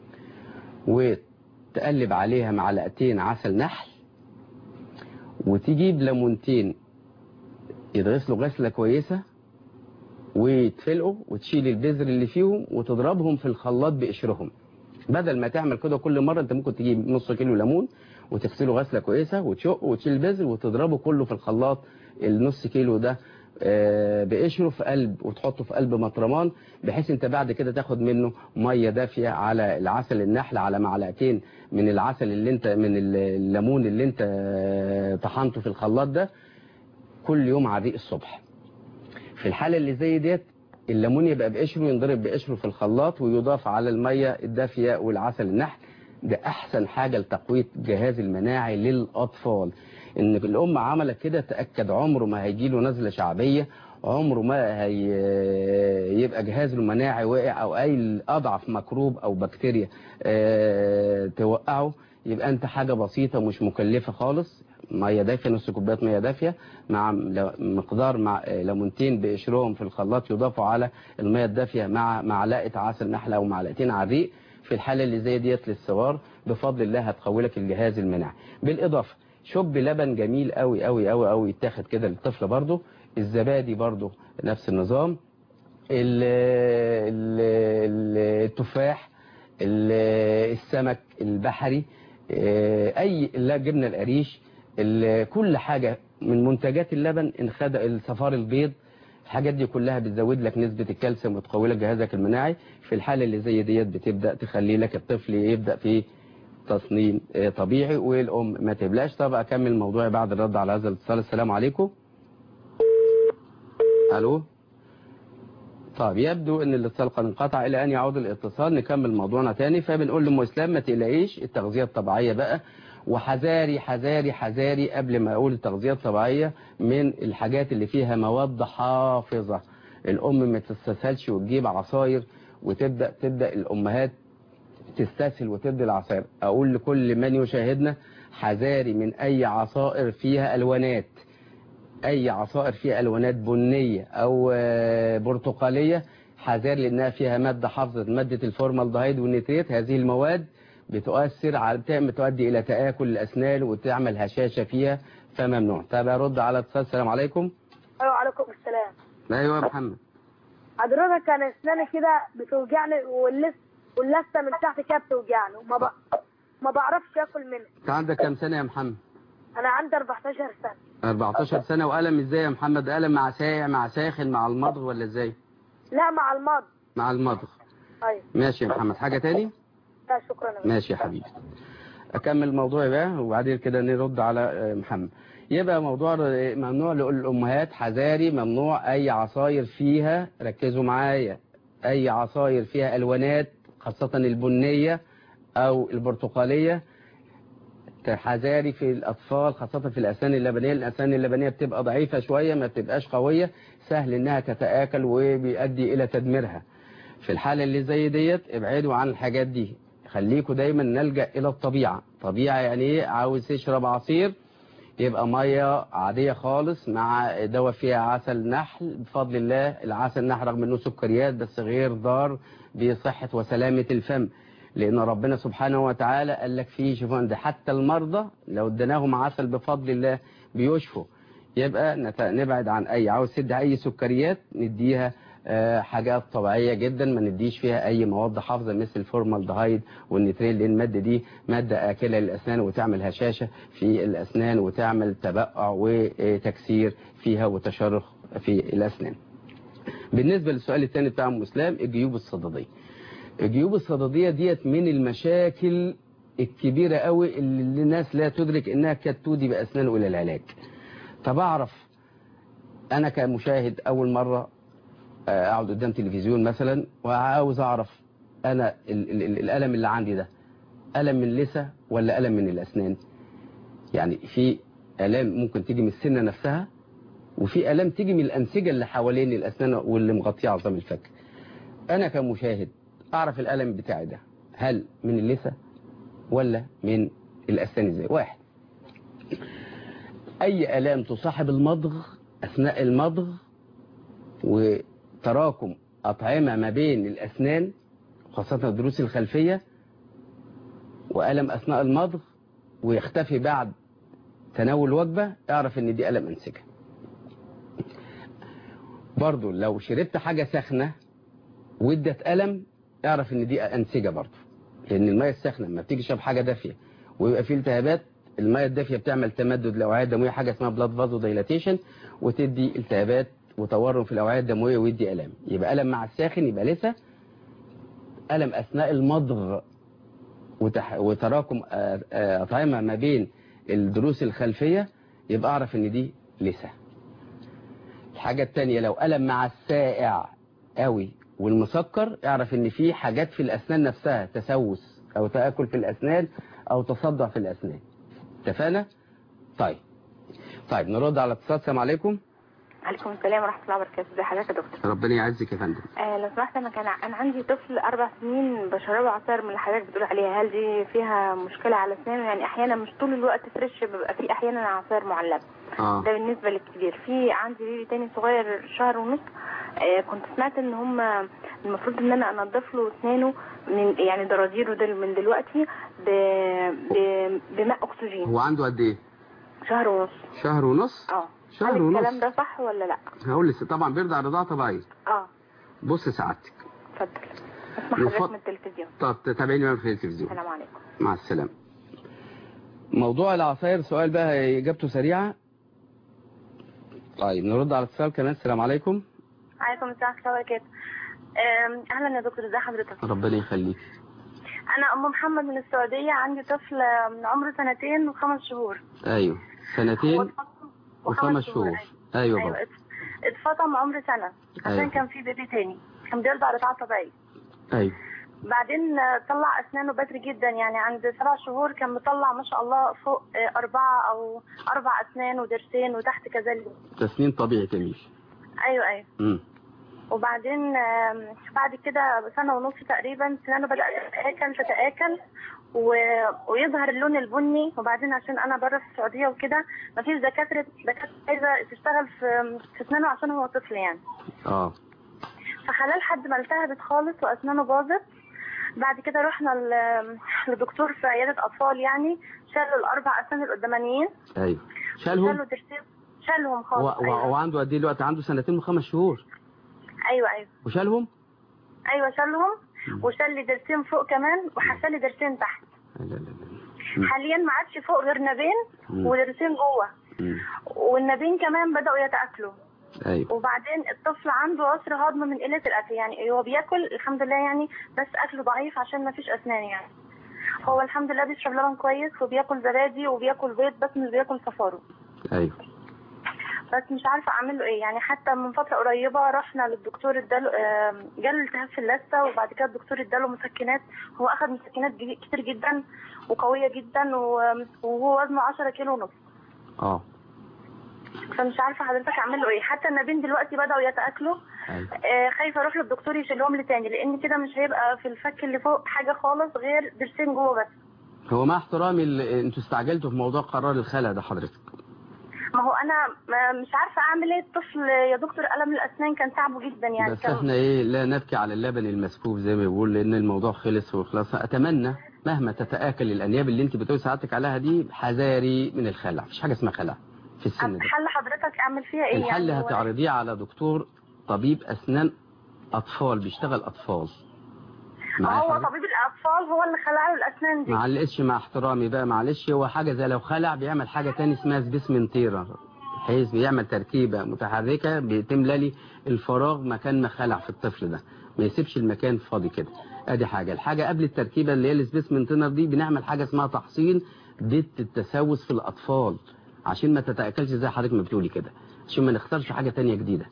وتقلب عليها معلقتين عسل نحل، وتجيب ليمونتين يتغسلوا غسلة كويسة ويتفلقوا، وتشيل البذر اللي فيهم وتضربهم في الخلاط بقشرهم. بدل ما تعمل كده كل مرة، انت ممكن تجيب نص كيلو ليمون وتغسله غسلة كويسة وتشقه وتشيل البذر وتضربه كله في الخلاط، النص كيلو ده بقشره في قلب، وتحطه في قلب مطرمان، بحيث انت بعد كده تاخد منه مية دافية على العسل النحل، على معلقتين من العسل اللي انت من الليمون اللي انت طحنته في الخلاط ده كل يوم على الريق الصبح. في الحالة اللي زي ديت الليمون يبقى بقشره، ينضرب بقشره في الخلاط ويضاف على المية الدافية والعسل النحل. ده أحسن حاجة لتقوية الجهاز المناعي للأطفال. إن الأم عملت كده تأكد عمره ما هيجيله نزلة شعبية، عمره ما يبقى جهازه المناعي واقع أو أي أضعف ميكروب أو بكتيريا توقعه. يبقى أنت حاجة بسيطة مش مكلفة خالص، ميه دافيه، نص كوبايه ميه دافيه مع مقدار مع ليمونتين بقشرهم في الخلاط يضافوا على الميه الدافيه مع معلقه عسل نحل او معلقتين على الريق. في الحاله اللي زي ديت للصغار بفضل الله هتقوي لك الجهاز المناعي. بالاضافه شوب لبن جميل قوي قوي قوي قوي يتاخد كده للطفل برضه. الزبادي برضه نفس النظام. التفاح، السمك البحري، اي جبنه القريش، كل حاجة من منتجات اللبن، الصفار البيض، الحاجات دي كلها بتزود لك نسبة الكالسيوم وتقوي لك جهازك المناعي. في الحالة اللي زي ديت بتبدأ تخلي لك الطفل يبدأ في تصنين طبيعي والأم ما تبلاش. طب أكمل موضوعي بعد الرد على هذا الاتصال. السلام عليكم. ألو. طب يبدو ان الاتصال قد انقطع، الى ان يعود الاتصال نكمل موضوعنا تاني. فبنقول لأم اسلام ما تقلقيش، التغذية الطبيعية بقى، وحذاري حذاري حذاري قبل ما اقول التغذية الطبيعية من الحاجات اللي فيها مواد حافظة. الام ما تستسهلش وتجيب عصاير وتبدأ الامهات تستسهل وتدي العصاير. اقول لكل من يشاهدنا حذاري من اي عصائر فيها الوانات، اي عصائر فيها الوانات بنية او برتقالية، حذار لانها فيها مادة حافظة، مادة الفورمالدهيد والنتريت. هذه المواد بتؤثر على بتؤدي الى تآكل الاسنان وتعمل هشاشة فيها، فممنوع. طب ارد على اتصال. السلام عليكم.
ايوه عليكم السلام.
ايوه يا محمد.
حضرتك كان اسناني كده بتوجعني
واللثه من تحت كده بتوجعني ما بعرفش اكل منها.
انت عندك كام سنه يا محمد؟
انا عندي 14 سنه.
14 سنه. والم ازاي يا محمد؟ الم مع ساقع مع ساخن مع المضغ ولا ازاي؟
لا مع المضغ.
مع المضغ.
ايوه
ماشي يا محمد. حاجه تاني؟
لا شكرا.
ماشي يا حبيبي. اكمل موضوعي بقى وبعدين كده نرد على محمد. يبقى موضوع ممنوع للامهات، حذاري، ممنوع اي عصاير فيها، ركزوا معايا، اي عصاير فيها الوانات خاصه البنيه او البرتقاليه، حذاري في الاطفال خاصه في الاسنان اللبنيه. الاسنان اللبنيه بتبقى ضعيفه شويه، ما بتبقاش قويه، سهل انها تتآكل وبيؤدي الى تدميرها. في الحاله اللي زي ديت ابعدوا عن الحاجات دي، خليكوا دايما نلجأ الى الطبيعه. طبيعه يعني ايه؟ عاوز تشرب عصير يبقى ميه عاديه خالص مع دواء فيها عسل نحل، بفضل الله العسل النحل رغم انه سكريات بس غير ضار بصحه وسلامه الفم، لأن ربنا سبحانه وتعالى قال لك فيه شفاء، ده حتى المرضى لو اديناهم عسل بفضل الله بيشفوا. يبقى نبعد عن عاوز تدي أي سكريات نديها حاجات طبيعية جدا، ما نديش فيها أي مواد حافظة مثل الفورمالدهايد والنيتريل، لأن المادة دي مادة آكلة للأسنان وتعمل هشاشة في الأسنان وتعمل تبقع وتكسير فيها وتشرخ في الأسنان. بالنسبة للسؤال الثاني بتاع أم إسلام، الجيوب الصددية. الجيوب الصددية ديت من المشاكل الكبيرة قوي اللي الناس لا تدرك انها قد تودي بأسنان الى العلاج. طب اعرف انا كمشاهد اول مرة اقعد قدام تلفزيون مثلا وعاوز اعرف انا الالم اللي عندي ده الم من اللثة ولا الم من الاسنان؟ يعني في الام ممكن تيجي من السنة نفسها، وفي الام تيجي من الانسجة اللي حوالين الاسنان واللي مغطية عظام الفك. انا كمشاهد اعرف الالم بتاعي ده هل من اللثة ولا من الاسنان؟ ازاي؟ واحد، اي الام تصاحب المضغ اثناء المضغ وتراكم اطعمة ما بين الاسنان خاصة الضروس الخلفية، والم اثناء المضغ ويختفي بعد تناول وجبة، اعرف ان دي الم انسجة. برضو لو شربت حاجة ساخنة وادت الم، اعرف ان دي انسجه برضه، لان الميه الساخنه لما بتيجي تشرب حاجه دافيه ويبقى فيه التهابات، الميه الدافيه بتعمل تمدد للاوعيه الدمويه، حاجه اسمها بلاد فازو دايلاتيشن، وتدي التهابات وتورم في الاوعيه الدمويه ويدي الم. يبقى الم مع الساخن يبقى لسه، الم اثناء المضغ وتراكم اطعمه ما بين الضروس الخلفيه يبقى اعرف ان دي لسه. الحاجه الثانيه لو الم مع السائع قوي والمسكر، اعرف ان في حاجات في الاسنان نفسها، تسوس او تآكل في الاسنان او تصدع في الاسنان. اتفقنا؟ طيب نرد على اتصال. السلام عليكم.
عليكم السلام ورحمه الله وبركاته. ازي حضرتك يا دكتور؟
ربنا يعزك يا فندم.
لو سمحت، انا عندي طفل 4 سنين بشربه عصير من اللي حضرتك بتقول عليها، هل دي فيها مشكله على اسنانه؟ يعني احيانا مش طول الوقت فريش، بيبقى في احيانا عصير معلب. ده بالنسبه للكبير. في عندي بيبي تاني صغير شهر ونص، كنت سمعت ان هم المفروض ان انا انضف له اسنانه من يعني ضراديره ده من دلوقتي بماء اكسجين.
هو عنده قد ايه؟
شهر ونص.
شهر ونص؟ شهر ونص.
الكلام ده صح ولا لا؟
هقول لك طبعا بيرضع رضاعه طبيعيه. بص سعادتك،
اتفضل اسمع حضرتك من التلفزيون.
طب تابعيني من التلفزيون.
السلام عليكم.
مع السلامه. موضوع العصاير سؤال بقى اجابته سريعه. طيب نرد على اتصال كمان. السلام عليكم.
عليكم السلام ورحمه الله وبركاته. اهلا يا دكتور، ازي حضرتك؟
ربنا يخليك.
انا ام محمد من السعوديه، عندي طفل من عمره 2 و5 شهور.
ايوه 2 و5 شهور. ايوه
اتفطم عمر سنه عشان كان في بيبي تاني، كان بيرضع رضاعه طبيعيه.
ايوه.
بعدين طلع اسنانه بدري جدا، يعني عند 7 شهور كان مطلع ما شاء الله فوق 4 اسنان ودرسين وتحت كذلك.
تسنين طبيعي تميل.
ايوه. وبعدين بعد كده سنه ونص تقريبا سنانه بدأت تتآكل ويظهر اللون البني. وبعدين عشان انا بره في السعوديه وكده مفيش دكاتره عايزه تشتغل في اسنانه عشان هو طفل يعني. فخلال لحد ما التهبت خالص واسنانه باظت. بعد كده رحنا لدكتور في عياده اطفال، يعني شالوا ال4 اسنان القدامانيين.
ايوه شالهم.
شالهم خالص.
هو عنده قد ايه دلوقتي؟ عنده 2 و5 شهور.
ايوه.
وشالهم؟
ايوه شالهم. وشال لي ضرسين فوق كمان وحشل لي ضرسين تحت. حاليا ما عادش فوق غير نابين وضرسين جوه، والنابين كمان بدأوا يتأكلوا.
أيوة.
وبعدين الطفل عنده عسر هضم من قلة الأكل، يعني هو بياكل الحمد لله يعني، بس أكله ضعيف عشان ما فيش أسنان يعني. هو الحمد لله بيشرب لبن كويس وبياكل زبادي وبياكل بيض بس مش بياكل صفاره.
ايوه.
بس مش عارفه اعمل له ايه يعني. حتى من فتره قريبه رحنا للدكتور اداله جاله التهاب في اللثه، وبعد كده الدكتور اداله مسكنات. هو اخذ مسكنات كتير جدا وقويه جدا، وهو وزنه 10 كيلو ونص. فمش عارفه حضرتك اعمل له ايه. حتى النابين دلوقتي بداوا يتاكلوا. خايفه اروح للدكتور يشيلهم لي تاني، لان كده مش هيبقى في الفك اللي فوق حاجه خالص غير ضرسين جوه بس.
هو مع احترامي انتوا استعجلتوا في موضوع قرار الخلع ده حضرتك.
ما هو انا مش عارفه اعمل ايه. الطفل يا دكتور الم الاسنان كان تعبه جدا يعني.
بس احنا لا نبكي على اللبن المسكوب زي ما بيقول، لان الموضوع خلص وخلاص. اتمنى مهما تتآكل الانياب اللي انت بتقولي ساعتك عليها دي، حذاري من الخلع. مفيش حاجه اسمها خلع في السن ده.
الحل حضرتك اعمل فيها ايه؟
الحل يعني هتعرضيه على دكتور طبيب اسنان اطفال بيشتغل اطفال.
هو طبيب الاطفال هو اللي خلع له الاسنان دي.
معلش مع احترامي بقى، معلش هو حاجه زي لو خلع بيعمل حاجه تاني اسمها سبيسمنتيرا، بحيث بيعمل تركيبه متحركه بتملى لي الفراغ مكان ما خلع في الطفل ده، ما يسيبش المكان فاضي كده. ادي حاجه. الحاجه قبل التركيبه اللي هي السبيسمنتيرا دي بنعمل حاجه اسمها تحصين ضد التسوس في الاطفال، عشان ما تتاكلش زي حضرتك ما بتقولي كده، عشان ما نختارش حاجه تانية جديده.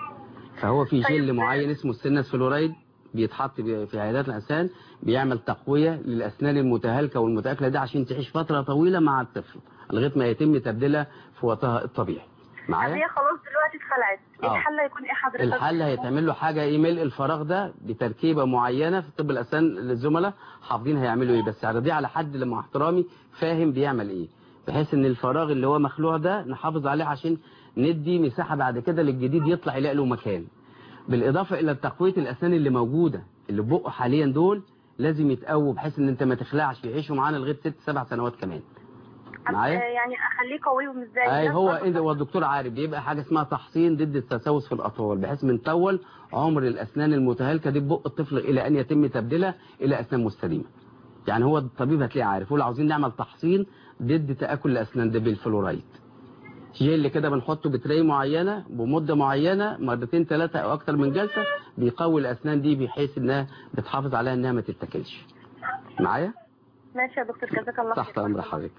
فهو في جل معين اسمه السينس فلورايد بيتحط في عيادات الاسنان، بيعمل تقويه للاسنان المتهالكه والمتاكله دي عشان تعيش فتره طويله مع الطفل لغايه ما يتم تبديلها في وقتها الطبيعي. معايا؟
هي خلاص دلوقتي اتخلعت. الحل هيكون ايه حضرتك؟
الحل هيتعمل له حاجه يملء الفراغ ده بتركيبه معينه في طب الاسنان. للزملاء حافظين هيعملوا ايه، بس عرضيه على حد لما احترامي فاهم بيعمل ايه، بحيث ان الفراغ اللي هو مخلوع ده نحافظ عليه عشان ندي مساحه بعد كده للجديد يطلع يلاقي له مكان. بالاضافه الى تقويه الاسنان اللي موجوده اللي بقه حاليا دول لازم يتقووا، بحيث ان انت ما تخلعش، يعيشوا معانا لغايه 6-7 سنوات كمان. معايا؟
يعني اخليه قويهم ازاي؟
هو الدكتور عارف بيبقى حاجه اسمها تحصين ضد التسوس في الاطفال، بحيث من طول عمر الاسنان المتهالكه دي ببق الطفل الى ان يتم تبديلها الى اسنان مستديمه. يعني هو الطبيب هتلاقيه عارف، هو عاوزين نعمل تحصين ضد تاكل الاسنان ده بالفلورايد. جيل كده بنحطه بتري معينه بمده معينه 2-3 او اكتر من جلسه، بيقوي الاسنان دي بحيث انها بتحافظ عليها انها ما تتاكلش. معايا؟
ماشي يا دكتور، جزاك الله خير.
تحت امر حضرتك.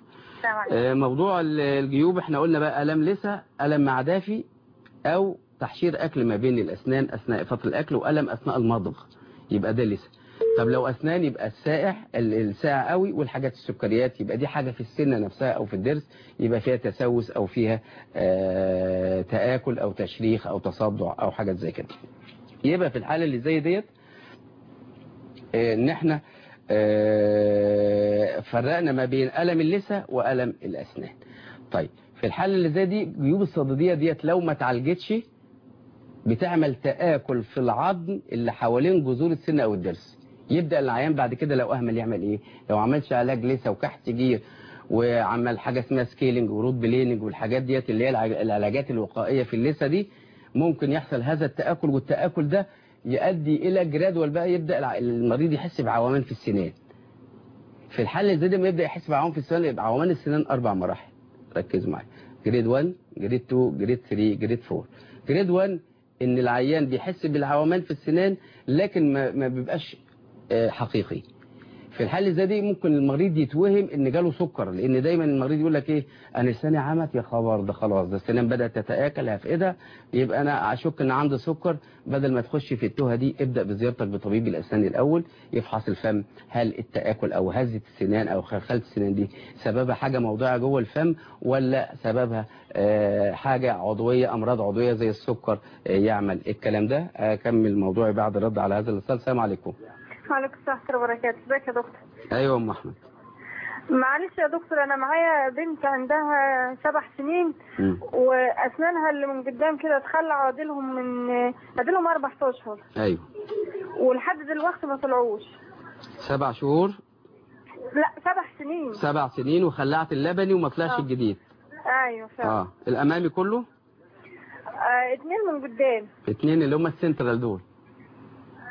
موضوع الجيوب احنا قلنا بقى الم لثه، الم معدفي، او تحشير اكل ما بين الاسنان اثناء فتره الاكل، والم اثناء المضغ، يبقى ده لثه. طب لو اسنان يبقى الساقع قوي، والحاجات السكريات يبقى دي حاجه في السنه نفسها او في الضرس، يبقى فيها تسوس او فيها تآكل او تشريخ او تصدع او حاجات زي كده. يبقى في الحاله اللي زي ديت ان احنا فرقنا ما بين الم اللثه والم الاسنان. طيب في الحاله اللي زي دي جيوب الصديديه ديت لو ما اتعالجتش بتعمل تآكل في العظم اللي حوالين جذور السن او الضرس. يبدأ العيان بعد كده لو اهمل يعمل ايه؟ لو عملش علاج لثه وكحت جير وعمل حاجه اسمها سكيلنج وروت بليننج والحاجات ديت اللي هي العلاجات الوقائيه في اللثه دي، ممكن يحصل هذا التآكل، والتآكل ده يؤدي الى جرادوال بقى يبدأ المريض يحس بعوامل في السنان. في الحالة زي ده ما يبدأ يحس بعوامل في السنان، يبقى عوامل السنان 4 مراحل. ركزوا معايا. جريد 1، جريد 2، جريد 3، جريد 4. جريد 1 ان العيان بيحس بالعوامل في السنان لكن ما بيبقاش حقيقي. في الحالة زي دي ممكن المريض يتوهم ان جاله سكر، لان دايما المريض يقول لك ايه، انا سناني عمت، يا خبر ده خلاص ده السنان بدأت تتآكل هفقدها، يبقى انا اشك ان عندي سكر. بدل ما تخش في التوهه دي ابدأ بزيارتك بطبيب الاسنان الاول، يفحص الفم، هل التآكل او هزة السنان او خلخلة السنان دي سببها حاجة موضوعة جوه الفم، ولا سببها حاجة عضوية، امراض عضوية زي السكر يعمل الكلام ده. اكمل موضوعي بعد الرد على هذا الاتصال. السلام عليكم.
وعليكم السلام ورحمة الله وبركاته. ازيك يا دكتور؟
ايوه ام احمد.
معلش يا دكتور، انا معايا بنت عندها 7 سنين واسنانها اللي من قدام كده اتخلع، عادلهم 4 اشهر.
ايوه.
ولحد دلوقتي ما طلعوش.
7 شهور؟
لا 7 سنين.
7 سنين وخلعت اللبني وما طلعش الجديد.
ايوه فعلا.
الامامي كله؟
2 من قدام.
2 اللي هم السنترال دول.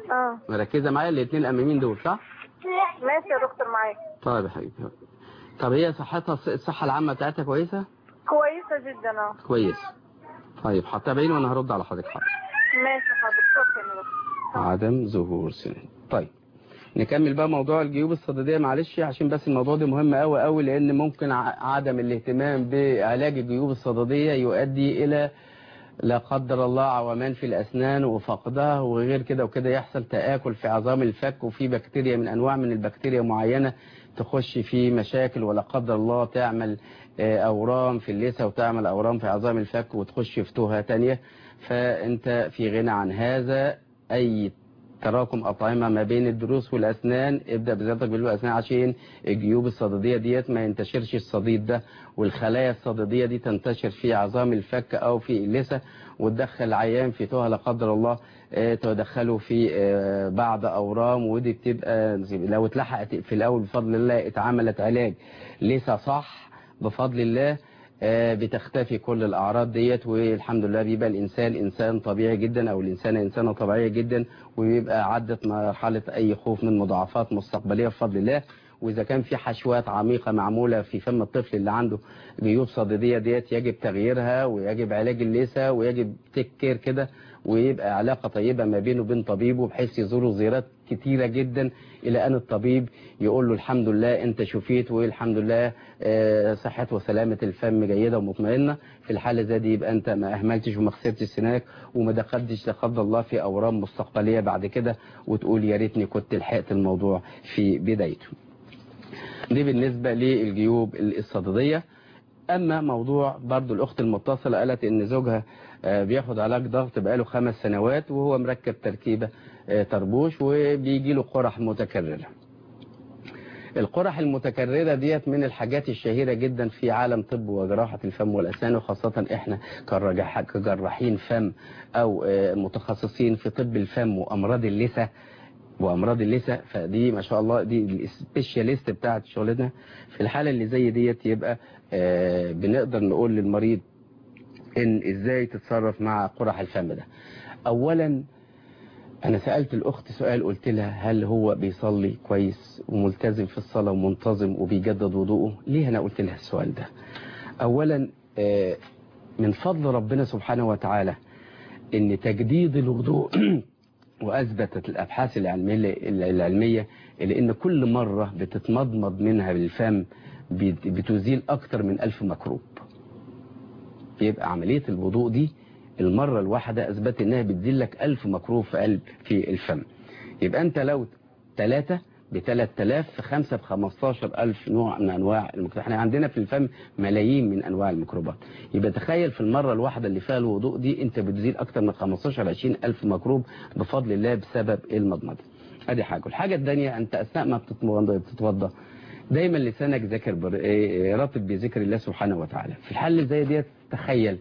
مركزه معايا الاثنين الاماميين دول صح؟
ماشي يا دكتور معايا.
طيب يا حبيبي. طب هي صحتها الصحه العامه بتاعتها كويسه؟
كويسه جدا.
كويس. طيب حطها بعين وانا هرد على حضرتك. حاضر.
ماشي حاضر. شكرا.
عدم ظهور سنين. طيب نكمل بقى موضوع الجيوب الصديديه. معلش عشان بس الموضوع ده مهم قوي قوي، لان ممكن عدم الاهتمام بعلاج الجيوب الصديديه يؤدي الى لا قدر الله عومان في الأسنان وفقدها، وغير كده وكده يحصل تآكل في عظام الفك، وفي بكتيريا من أنواع من البكتيريا معينة تخش في مشاكل، ولا قدر الله تعمل أورام في اللثة وتعمل أورام في عظام الفك وتخش في توهة تانية. فأنت في غنى عن هذا. أي تراكم أطعمة ما بين الضروس والأسنان ابدأ بزيارتك بالأسنان عشان الجيوب الصديدية ديت ما ينتشرش الصديد ده، والخلايا الصديدية دي تنتشر في عظام الفك أو في اللثة وتدخل العيان في توهة لا قدر الله تدخله في بعض أورام. ودي بتبقى لو اتلحقت في الأول بفضل الله اتعملت علاج لثة صح بفضل الله بتختفي كل الأعراض ديت، والحمد لله بيبقى الإنسان إنسان طبيعي جدا، أو الإنسانة إنسانة طبيعية جدا، وبيبقى عدت مرحلة أي خوف من مضاعفات مستقبلية بفضل الله. وإذا كان في حشوات عميقة معمولة في فم الطفل اللي عنده جيوب صديدية ديت يجب تغييرها، ويجب علاج اللثة، ويجب تكير كده، ويبقى علاقة طيبة ما بينه وبين طبيبه، بحيث يزوروا زيارات كتيرة جدا إلى أن الطبيب يقول له الحمد لله أنت شفيت، والحمد لله صحة وسلامة الفم جيدة ومطمئنة. في الحالة زي دي يبقى أنت ما أهملتش وما خسرتش سنانك وما دخلتش لا قدر الله في أورام مستقبلية بعد كده وتقول يا ريتني كنت لحقت الموضوع في بدايته. دي بالنسبة للجيوب الصديدية. أما موضوع برضو الأخت المتصلة قالت إن زوجها بياخد علاج ضغط بقاله 5 سنوات وهو مركب تركيبة طربوش وبيجي له قرح متكررة. القرح المتكررة ديت من الحاجات الشهيرة جدا في عالم طب وجراحة الفم والأسنان، وخاصة إحنا كجراحين فم أو متخصصين في طب الفم وأمراض اللثة فدي ما شاء الله دي السبيشاليست بتاعت شغلنا. في الحالة اللي زي ديت يبقى بنقدر نقول للمريض إن إزاي تتصرف مع قرح الفم ده. أولا أنا سألت الأخت سؤال، قلت لها هل هو بيصلي كويس وملتزم في الصلاة ومنتظم وبيجدد وضوءه؟ ليه أنا قلت لها السؤال ده؟ أولا من فضل ربنا سبحانه وتعالى إن تجديد الوضوء وأثبتت الأبحاث العلمية لأن كل مرة بتتمضمض منها بالفم بتزيل أكتر من 1000 ميكروب. يبقى عملية الوضوء دي المرة الواحدة أثبت إنها بتزيل لك 1000 ميكروب في الفم. يبقى أنت لو 3 ب3000 في 5 ب15000 نوع من أنواع الميكروبات. احنا عندنا في الفم ملايين من أنواع الميكروبات. يبقى تخيل في المرة الواحدة اللي فيها الوضوء دي أنت بتزيل أكتر من 15-20 ألف ميكروب بفضل الله بسبب المضمضة. ادي حاجة. الحاجة الثانية أنت أثناء ما بتتوضى دايما لسانك ذاكر رطب بذكر الله سبحانه وتعالى. في الحالة زي ديت تخيل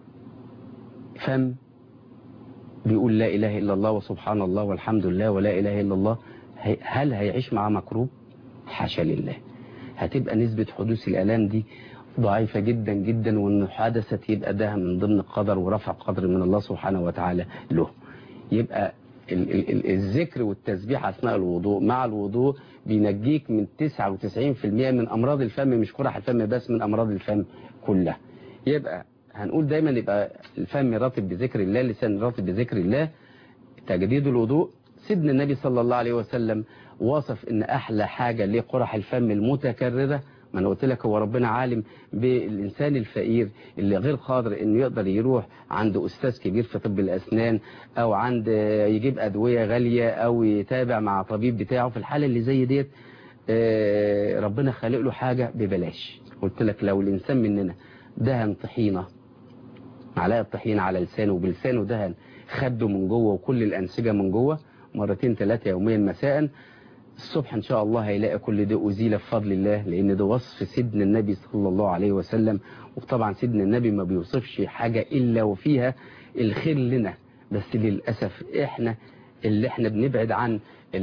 فم بيقول لا إله إلا الله وسبحان الله والحمد لله ولا إله إلا الله، هل هيعيش مع مكروب؟ حاشا لله. هتبقى نسبة حدوث الآلام دي ضعيفة جدا جدا، وإن حدثت يبقى ده من ضمن القدر ورفع قدر من الله سبحانه وتعالى له. يبقى الذكر والتسبيح أثناء الوضوء مع الوضوء بينجيك من 99% من أمراض الفم، مش قرح الفم بس، من أمراض الفم كلها. يبقى هنقول دايما يبقى الفم رطب بذكر الله، لسان رطب بذكر الله، تجديد الوضوء. سيدنا النبي صلى الله عليه وسلم وصف ان احلى حاجة لقرح الفم المتكررة، ما انا قلت لك هو ربنا عالم بالانسان الفقير اللي غير قادر انه يقدر يروح عند استاذ كبير في طب الاسنان او عند يجيب ادوية غالية او يتابع مع طبيب بتاعه. في الحالة اللي زي ديت ربنا خالق له حاجة ببلاش. قلت لك لو الانسان مننا دهن طحينة، معلقة طحينة على لسانه وبلسانه دهن خده من جوه وكل الأنسجة من جوه 2-3 يوميا مساء، الصبح إن شاء الله هيلاقي كل ده أزيل بفضل الله، لأن ده وصف سيدنا النبي صلى الله عليه وسلم. وطبعا سيدنا النبي ما بيوصفش حاجة إلا وفيها الخير لنا، بس للأسف إحنا بنبعد عن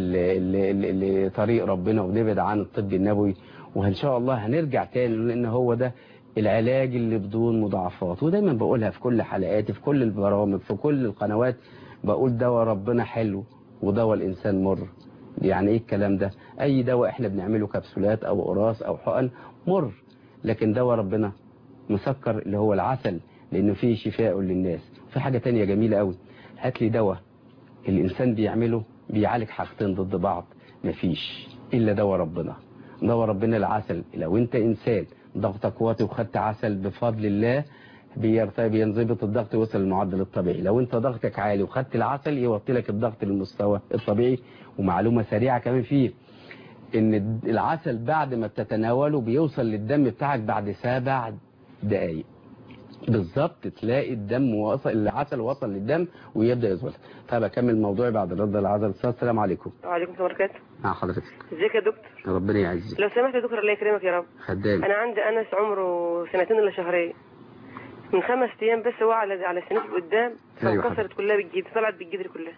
طريق ربنا وبنبعد عن الطب النبوي. وإن شاء الله هنرجع تاني، لأن هو ده العلاج اللي بدون مضاعفات. ودايما بقولها في كل حلقاتي في كل البرامج في كل القنوات، بقول دواء ربنا حلو ودواء الإنسان مر. يعني ايه الكلام ده؟ اي دواء احنا بنعمله كبسولات او قراص او حقن مر، لكن دواء ربنا مسكر اللي هو العسل، لانه فيه شفاء للناس. في حاجة تانية جميلة قوي، هات لي دواء الانسان بيعمله بيعالج حاجتين ضد بعض، مفيش الا دواء ربنا. دواء ربنا العسل. لو انت انسان ضغطك واطي وخدت عسل بفضل الله بينضبط الضغط وصل للمعدل الطبيعي. لو انت ضغطك عالي وخدت العسل يوطي لك الضغط للمستوى الطبيعي. ومعلومة سريعة كمان فيه ان العسل بعد ما بتتناوله بيوصل للدم بتاعك بعد 7 دقايق بالظبط، تلاقي الدم وصل، العسل وصل للدم ويبدا يزول. فبكمل موضوعي بعد الرد العسل. السلام عليكم.
وعليكم السلام ورحمه الله.
مع حضرتك.
ازيك يا دكتور؟
ربنا يعزك.
لو سمحت يا دكتور الله يكرمك يا رب.
خدامي.
انا عندي انس عمره 2 إلا شهرين، من 5 أيام بس هو على السنين اللي قدام فانكسرت كلها بالجدر، طلعت بالجدر كلها.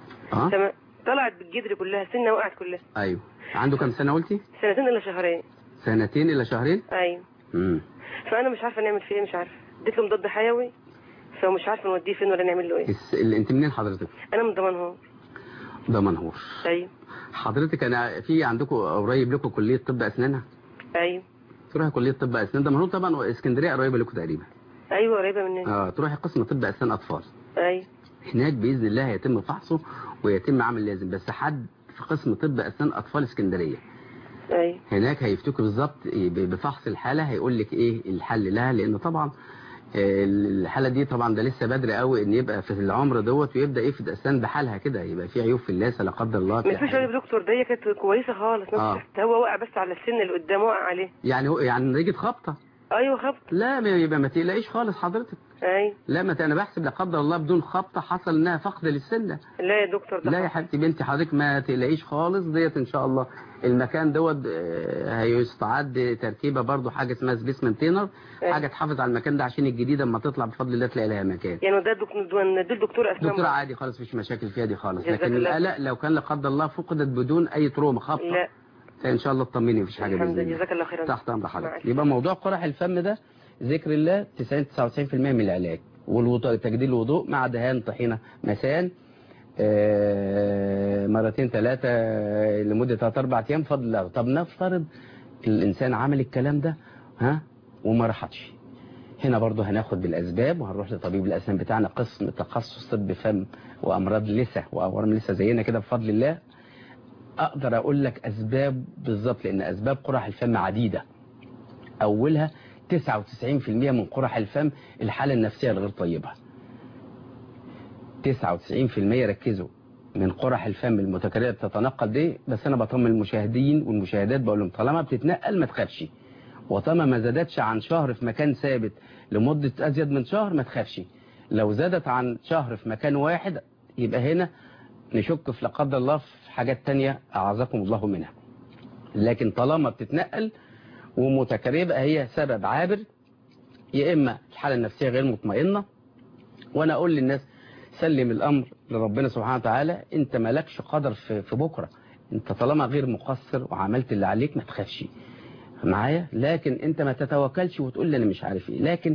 طلعت بالجدر كلها، سنه وقعت كلها.
ايوه. عنده كام سنه قلتي؟
2 إلا شهرين.
2 إلا شهرين؟
ايوه. فانا مش عارفه نعمل فيه ايه، مش عارفه. اديت له مضاد حيوي فمش عارفه نوديه فين ولا نعمل له ايه.
انت منين حضرتك؟
انا من دمنهور.
دمنهور.
ايوه.
حضرتك انا في عندكم قريب لكم كليه طب اسنان؟
ايوه.
تروحي كليه طب اسنان دمنهور طبعا، واسكندريه قريبه لكم تقريبا.
ايوه قريبه مننا.
تروحي قسم طب اسنان اطفال.
ايوه.
هناك باذن الله هيتم فحصه ويتم عمل لازم، بس حد في قسم طب اسنان اطفال اسكندريه.
ايوه.
هناك هيفتكوا بالظبط بفحص الحاله، هيقول لك ايه الحل لها، لان طبعا الحاله دي طبعا ده لسه بدري قوي ان يبقى في العمر دوت ويبدا يفقد اسنان بحالها كده، يبقى في عيوب في اللثه لا قدر الله.
ما فيش عيوب دكتور، ده هي كانت كويسه خالص. هو وقع بس على السن اللي قدام، وقع عليه.
يعني نتيجه خبطه.
ايوه خبطه.
لا يبقى ما تقلقيش خالص حضرتك.
ايوه.
لا ما انا بحسب لا قدر الله بدون خبطه حصل انها فقد للسنه.
لا يا دكتور ده
لا يا حبيبتي بنتي حضرتك ما تقلقيش خالص، ديت ان شاء الله المكان دوت هيستعد تركيبه برضو حاجه اسمها سبيس مينتينر، حاجه تحافظ على المكان ده عشان الجديده اما تطلع بفضل الله تلاقي لها مكان.
يعني ده دكتور اسنان؟
دكتور عادي خالص، مفيش مشاكل فيها دي خالص، لكن القلق لو كان لا قدر الله فقدت بدون اي تروما خبطه.
لا
ان شاء الله اطمني مفيش حاجه باذن الله.
جزاك الله خيرا.
تحت امر حضرتك. يبقى موضوع قرح الفم ده ذكر الله 99% من العلاج، والوضوء تجديد الوضوء مع دهان طحينه مساء 2 3 لمده 3 4 ايام فضل الله. طب نفترض الانسان عمل الكلام ده وما راحتش، هنا برضه هناخد بالاسباب وهنروح لطبيب الاسنان بتاعنا قسم تخصص طب فم وامراض لثه واورام لثه زينا كده بفضل الله. اقدر اقول لك اسباب بالظبط، لان اسباب قرح الفم عديده. اولها 99% من قرح الفم الحاله النفسيه الغير طيبه. 99% ركزوا من قرح الفم المتكرره بتتنقل دي، بس انا بطمن المشاهدين والمشاهدات بقول لهم طالما بتتنقل ما تخافش، وطالما ما زادتش عن شهر في مكان ثابت لمده ازيد من شهر ما تخافش. لو زادت عن شهر في مكان واحد يبقى هنا نشك في لا قدر الله في حاجات تانية اعاذكم الله منها. لكن طالما بتتنقل ومتكرره هي سبب عابر، يا اما الحاله النفسيه غير مطمئنه. وانا اقول للناس سلم الامر لربنا سبحانه وتعالى، انت مالكش قدر في بكره، انت طالما غير مقصر وعملت اللي عليك ما تخافش معايا. لكن انت ما تتوكلش وتقول لي انا مش عارف ايه. لكن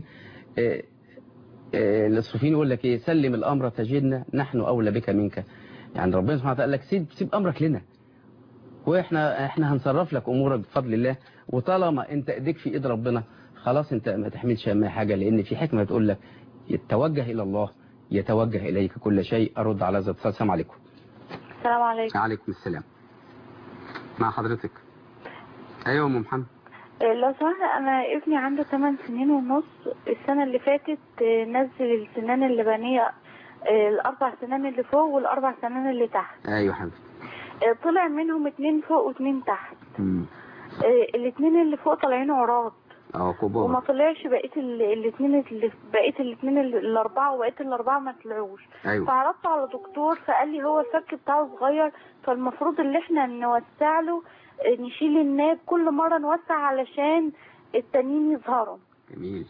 الصوفيين يقول لك ايه، سلم الامر تجدنا نحن اولى بك منك. يعني ربنا سبحانه وتعالى قال لك سيب امرك لنا، واحنا هنصرف لك امورك بفضل الله. وطالما انت ايديك في ايد ربنا خلاص انت ما تحملش هم حاجه، لان في حكمه تقول لك يتوجه الى الله يتوجه اليك كل شيء. ارد على هذا الاتصال. السلام عليكم.
السلام عليكم.
وعليكم السلام. مع حضرتك. ايوه ام محمد.
لو سمحت انا ابني عنده 8 سنين ونص. السنه اللي فاتت نزل السنان اللبنيه، ال4 سنان اللي فوق وال4 سنان اللي تحت.
ايوه حبيبي.
طلع منهم 2 فوق و2 تحت. الاثنين اللي فوق طالعين عراض
كبار،
وما طلعش بقيه الاثنين الاربعه، وبقيه الاربعه ما طلعوش.
أيوة.
فعرضت على دكتور فقال لي هو الفك بتاعه صغير، فالمفروض اللي احنا نوسع له، نشيل الناب كل مره نوسع علشان التانيين يظهروا.
جميل.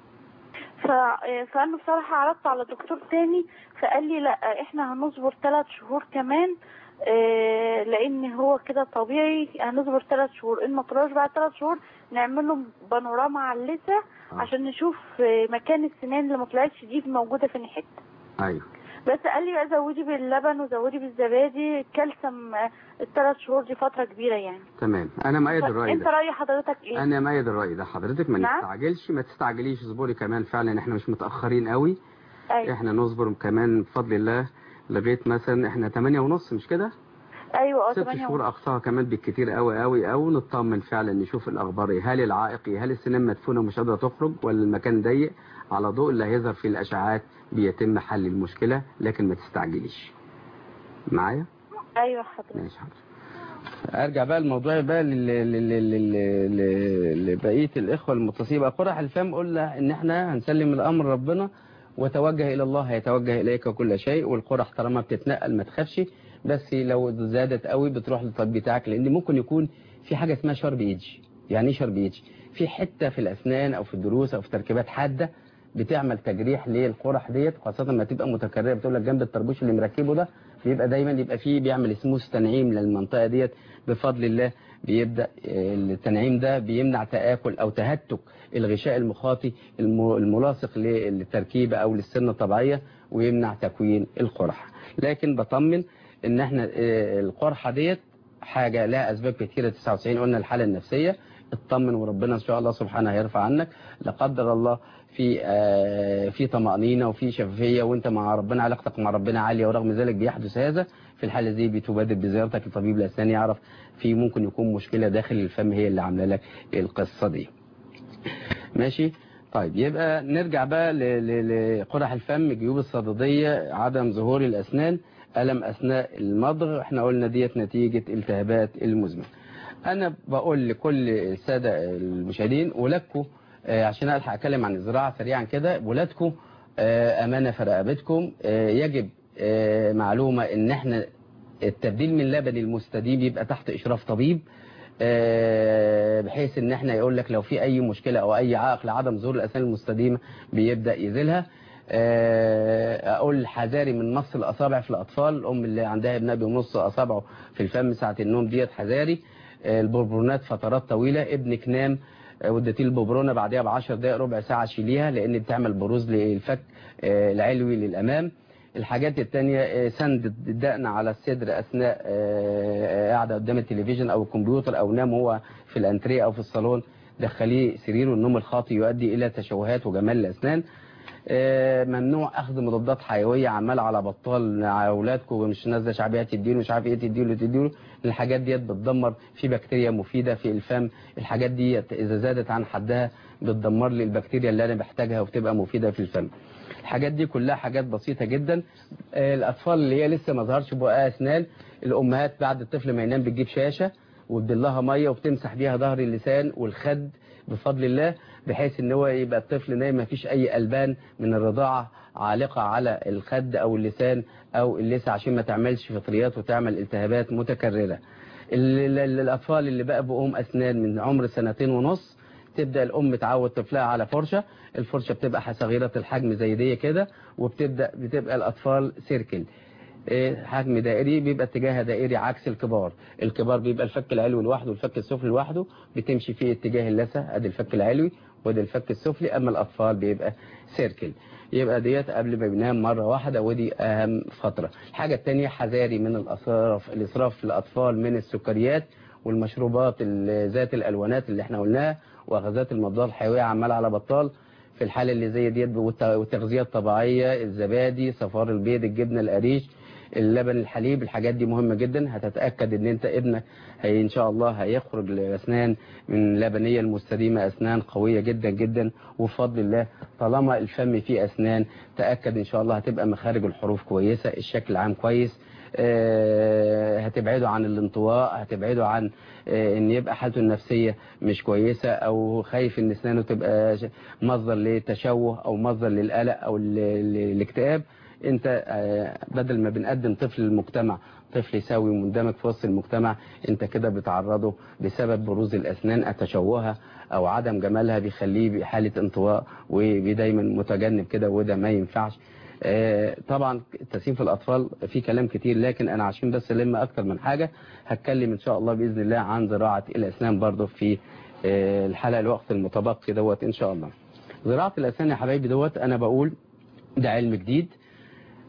فانا بصراحه عرضت على دكتور تاني فقال لي لا احنا هنصبر 3 شهور كمان، لان هو كده طبيعي، هنصبر 3 شهور. ان ما طلعوش بعد 3 شهور نعمل له بانوراما على اللثه عشان نشوف مكان السنان اللي ما طلعتش دي موجوده فين حته.
ايوه.
بس قال لي زودي باللبن وزودي بالزبادي الكالسيوم ال3 شهور دي فتره كبيره يعني.
تمام. انا مؤيد الراي ده.
انت راي حضرتك ايه؟
انا مؤيد الراي ده حضرتك. ما تستعجليش، اصبري كمان، فعلا احنا مش متاخرين قوي.
أيوة.
احنا نصبر كمان بفضل الله لغايه مثلا احنا 8:30 مش كده؟
ايوه
6 شهور اقصاها كمان بالكتير قوي قوي، او نطمن فعلا نشوف الاخبار ايه، هل العائق ايه، هل السنان مدفونه مش قادره تخرج ولا المكان ضيق. على ضوء اللي هيظهر في الاشعاعات بيتم حل المشكله، لكن ما تستعجليش. معايا؟
ايوه حضرتك.
ماشي حضرتك. ارجع بقى الموضوع بقى لبقيه الاخوه المتصلين بقى. قرح الفم قلنا ان احنا هنسلم الامر ربنا وتوجه الى الله هيتوجه اليك كل شيء، والقرح طالما بتتنقل ما تخافش، بس لو زادت قوي بتروح للطبيب بتاعك، لان ممكن يكون في حاجه اسمها شرب ايدج. يعني ايه شرب ايدج؟ في حته في الاسنان او في الضروس او في تركيبات حاده بتعمل تجريح للقرح ديت، خاصه لما تبقى متكرره. بتقول لك جنب الطربوش اللي مركبه ده بيبقى دايما يبقى فيه بيعمل سموث تنعيم للمنطقه ديت. بفضل الله بيبدا التنعيم ده بيمنع تآكل او تهتك الغشاء المخاطي الملاصق للتركيبه او للسنه الطبيعيه، ويمنع تكوين القرح. لكن بطمن ان احنا القرحه ديت حاجه لها اسباب كثيره. 99 قلنا الحاله النفسيه، اطمن وربنا ان شاء الله سبحانه هيرفع عنك. لا قدر الله في طمأنينة وفي شفافية وانت مع ربنا، علاقتك مع ربنا عالية، ورغم ذلك بيحدث هذا، في الحالة دي بتبادر بزيارتك لطبيب الأسنان يعرف في ممكن يكون مشكلة داخل الفم هي اللي عامله لك القصة دي. ماشي. طيب يبقى نرجع بقى لقرح الفم، جيوب الصددية، عدم ظهور الأسنان، ألم أثناء المضغ. احنا قلنا ديت نتيجة التهابات المزمن. أنا بقول لكل السادة المشاهدين ولادكم عشان ألحق أتكلم عن الزراعة سريعا كده، ولادكم أمانة في رقبتكم. يجب معلومة إن احنا التبديل من اللبن المستديم يبقى تحت إشراف طبيب، بحيث ان احنا يقول لك لو في اي مشكلة او اي عائق لعدم ظهور الاسنان المستديمة بيبدأ يزيلها. اقول حذاري من مص الاصابع في الاطفال. الام اللي عندها ابنها بيمص اصابعه في الفم ساعة النوم ديت حذاري. البربرونات فترات طويلة، ابنك نام وديتي الببرونه بعدها ب10 دقائق ربع ساعة شيليها، لان بتعمل بروز للفك العلوي للامام. الحاجات التانية سند الدقن على الصدر اثناء قاعدة قدام التلفزيون او الكمبيوتر، او نام هو في الانتريه او في الصالون، دخليه سريره. النوم الخاطئ يؤدي الى تشوهات وجمال الاسنان. ممنوع اخذ مضادات حيويه عمال على بطال مع اولادكم، ومش نازله شعبيه تديله مش عارف ايه تديله. الحاجات ديت بتدمر في بكتيريا مفيده في الفم. الحاجات دي اذا زادت عن حدها بتدمر لي البكتيريا اللي انا بحتاجها وبتبقى مفيده في الفم. الحاجات دي كلها حاجات بسيطه جدا. الاطفال اللي هي لسه ما ظهرش بقى اسنان، الامهات بعد الطفل ما ينام بتجيب شاشه وتدلها ميه وبتمسح بيها ظهر اللسان والخد بفضل الله، بحيث ان هو يبقى الطفل نايم ما فيش اي البان من الرضاعه عالقه على الخد او اللسان او اللثه، عشان ما تعملش فطريات وتعمل التهابات متكرره. الاطفال اللي بقى بقوم اسنان من عمر 2.5 سنين تبدا الام تعود طفلها على فرشه. الفرشه بتبقى صغيره الحجم زي دي كده، بتبقى الاطفال سيركل، حجم دائري، بيبقى اتجاهها دائري عكس الكبار. الكبار بيبقى الفك العلوي لوحده والفك السفلي لوحده، بتمشي في اتجاه اللثه، ادي الفك العلوي وادي الفك السفلي. اما الاطفال بيبقى سيركل. يبقى ديت قبل ما بينام مره واحده، ودي اهم فتره. الحاجه الثانيه حذاري من الاسراف في الاطفال من السكريات والمشروبات ذات الالوانات اللي احنا قلناها، واخذات المضادات الحيويه عمال على بطال. في الحاله اللي زي ديت والتغذيه الطبيعيه، الزبادي، صفار البيض، الجبنه القريش، اللبن، الحليب، الحاجات دي مهمة جدا. هتتأكد ان انت ابنك ان شاء الله هيخرج لأسنان من لبنية المستديمة، أسنان قوية جدا جدا. وبفضل الله طالما الفم فيه أسنان، تأكد ان شاء الله هتبقى مخارج الحروف كويسة، الشكل العام كويس. هتبعده عن الانطواء، هتبعده عن ان يبقى حالته النفسية مش كويسة، او خايف ان اسنانه تبقى مصدر لتشوه او مصدر للقلق او الاكتئاب. انت بدل ما بنقدم طفل للمجتمع طفل سوي ومندمج في وسط المجتمع، انت كده بتعرضه بسبب بروز الاسنان التشوهة او عدم جمالها، بيخليه بحالة انطواء ودايما متجنب كده، وده ما ينفعش. طبعا التسييم في الاطفال في كلام كتير، لكن انا عشان بس لما اكتر من حاجة هتكلم ان شاء الله باذن الله عن زراعة الاسنان برضو في الحلقة الوقت المتبقي دوت ان شاء الله. زراعة الاسنان يا حبايبي دوت انا بقول ده علم جديد.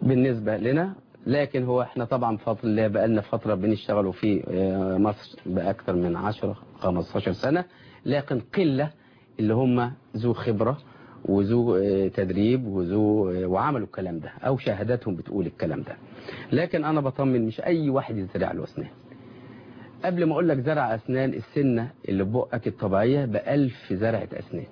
بالنسبة لنا. لكن هو احنا طبعا بفضل الله بقالنا فترة بنشتغلوا في مصر بأكثر من 10-15 سنة، لكن قلة اللي هم ذو خبرة وذو تدريب وعملوا الكلام ده أو شهاداتهم بتقول الكلام ده. لكن أنا بطمن مش أي واحد يزرع له أسنان. قبل ما أقول لك زرع أسنان، السنة اللي ببقك الطبيعية ب1000 زرعة أسنان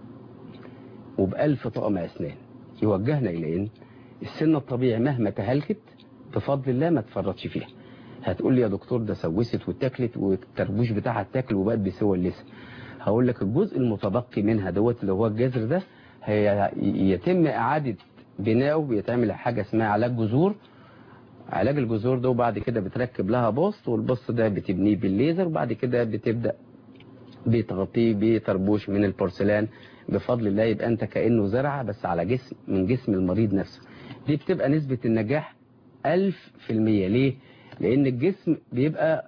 وب1000 طقم أسنان. يوجهنا إلى إن السنة الطبيعي مهما تهلكت بفضل الله ما تفرطش فيها. هتقول لي يا دكتور ده سوست واتاكلت والتربوش بتاعها اتاكل وبقت بسوى اللسان. هقول لك الجزء المتبقي منها دوت اللي هو الجذر ده يتم إعادة بناؤه، بيتعمل حاجة اسمها علاج جذور. علاج الجذور ده وبعد كده بتركب لها بوست، والبوست ده بتبنيه بالليزر، وبعد كده بتبدأ بتغطيه بطربوش من البورسلان بفضل الله. يبقى انت كأنه زرعة بس على جسم من جسم المريض نفسه. دي بتبقى نسبة النجاح 1000%. ليه؟ لأن الجسم بيبقى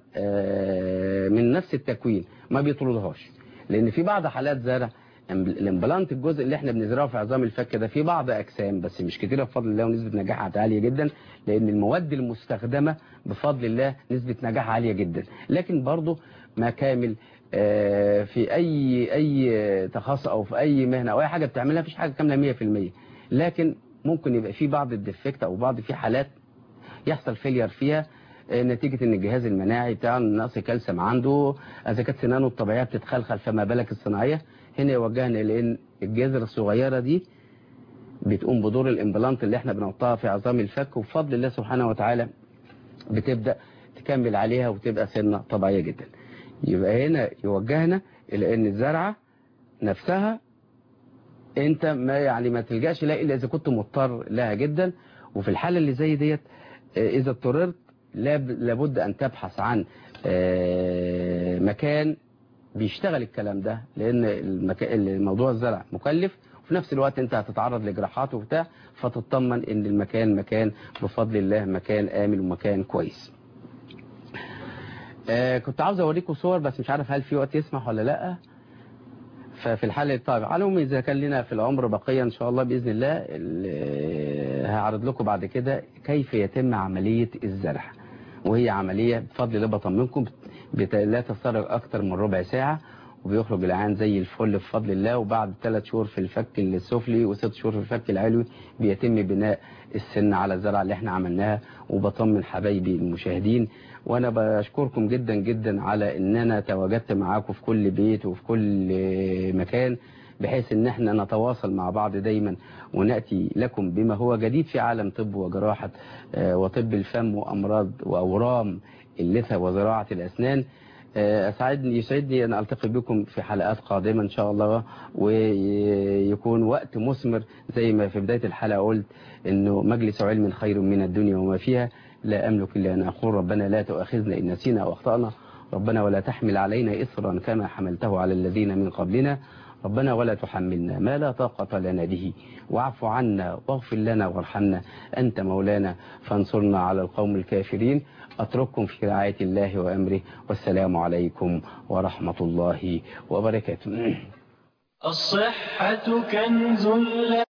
من نفس التكوين ما بيطردهاش. لأن في بعض حالات زرع الامبلانت، الجزء اللي احنا بنزرعه في عظام الفك ده، في بعض أجسام بس مش كتيرة بفضل الله ونسبة نجاحها عالية جدا، لأن المواد المستخدمة بفضل الله نسبة نجاح عالية جدا. لكن برضه ما كامل في أي تخصص أو في أي مهنة أو أي حاجة بتعملها مفيش حاجة كاملة 100%. لكن ممكن يبقى في بعض الديفكت أو بعض في حالات يحصل فيلير فيها نتيجة ان الجهاز المناعي بتاعه نقص كالسيوم عنده، اذا كانت سنانه الطبيعية بتتخلخل فما بالك الصناعية. هنا يوجهنا لان الجذر الصغيرة دي بتقوم بدور الامبلانت اللي احنا بنحطها في عظام الفك، وبفضل الله سبحانه وتعالى بتبدأ تكمل عليها وتبقى سنة طبيعية جدا. يبقى هنا يوجهنا الى ان الزرعة نفسها انت ما تلجأش لها الا اذا كنت مضطر لها جدا. وفي الحالة اللي زي ديت اذا اضطررت لابد ان تبحث عن مكان بيشتغل الكلام ده، لان الموضوع الزرع مكلف وفي نفس الوقت انت هتتعرض لجراحات وبتاع، فتطمن ان المكان مكان بفضل الله مكان آمن ومكان كويس. كنت عاوز اوريكم صور بس مش عارف هل في وقت يسمح ولا لا. ففي الحالة الطابعة على العموم إذا كان لنا في العمر بقية إن شاء الله بإذن الله هعرض لكم بعد كده كيف يتم عملية الزرع، وهي عملية بفضل الله بطمنكم لا تستغرق أكتر من ربع ساعة، وبيخرج العيان زي الفل بفضل الله. وبعد 3 شهور في الفك السفلي و6 شهور في الفك العلوي بيتم بناء السن على الزرعة اللي احنا عملناها. وبطمن حبايبي المشاهدين، وانا بشكركم جدا جدا على ان انا تواجدت معاكم في كل بيت وفي كل مكان، بحيث ان احنا نتواصل مع بعض دايما ونأتي لكم بما هو جديد في عالم طب وجراحة وطب الفم وامراض واورام اللثة وزراعة الاسنان. يسعدني أن ألتقي بكم في حلقات قادمة إن شاء الله، ويكون وقت مثمر زي ما في بداية الحلقة قلت إنه مجلس علم خير من الدنيا وما فيها. لا أملك إلا أن أقول ربنا لا تؤاخذنا إن نسينا أو أخطأنا، ربنا ولا تحمل علينا إصرا كما حملته على الذين من قبلنا، ربنا ولا تحملنا ما لا طاقة لنا به، واعف عنا واغفر لنا وارحمنا أنت مولانا فانصرنا على القوم الكافرين. أترككم في رعاية الله وأمره، والسلام عليكم ورحمة الله وبركاته.
الصحة كنز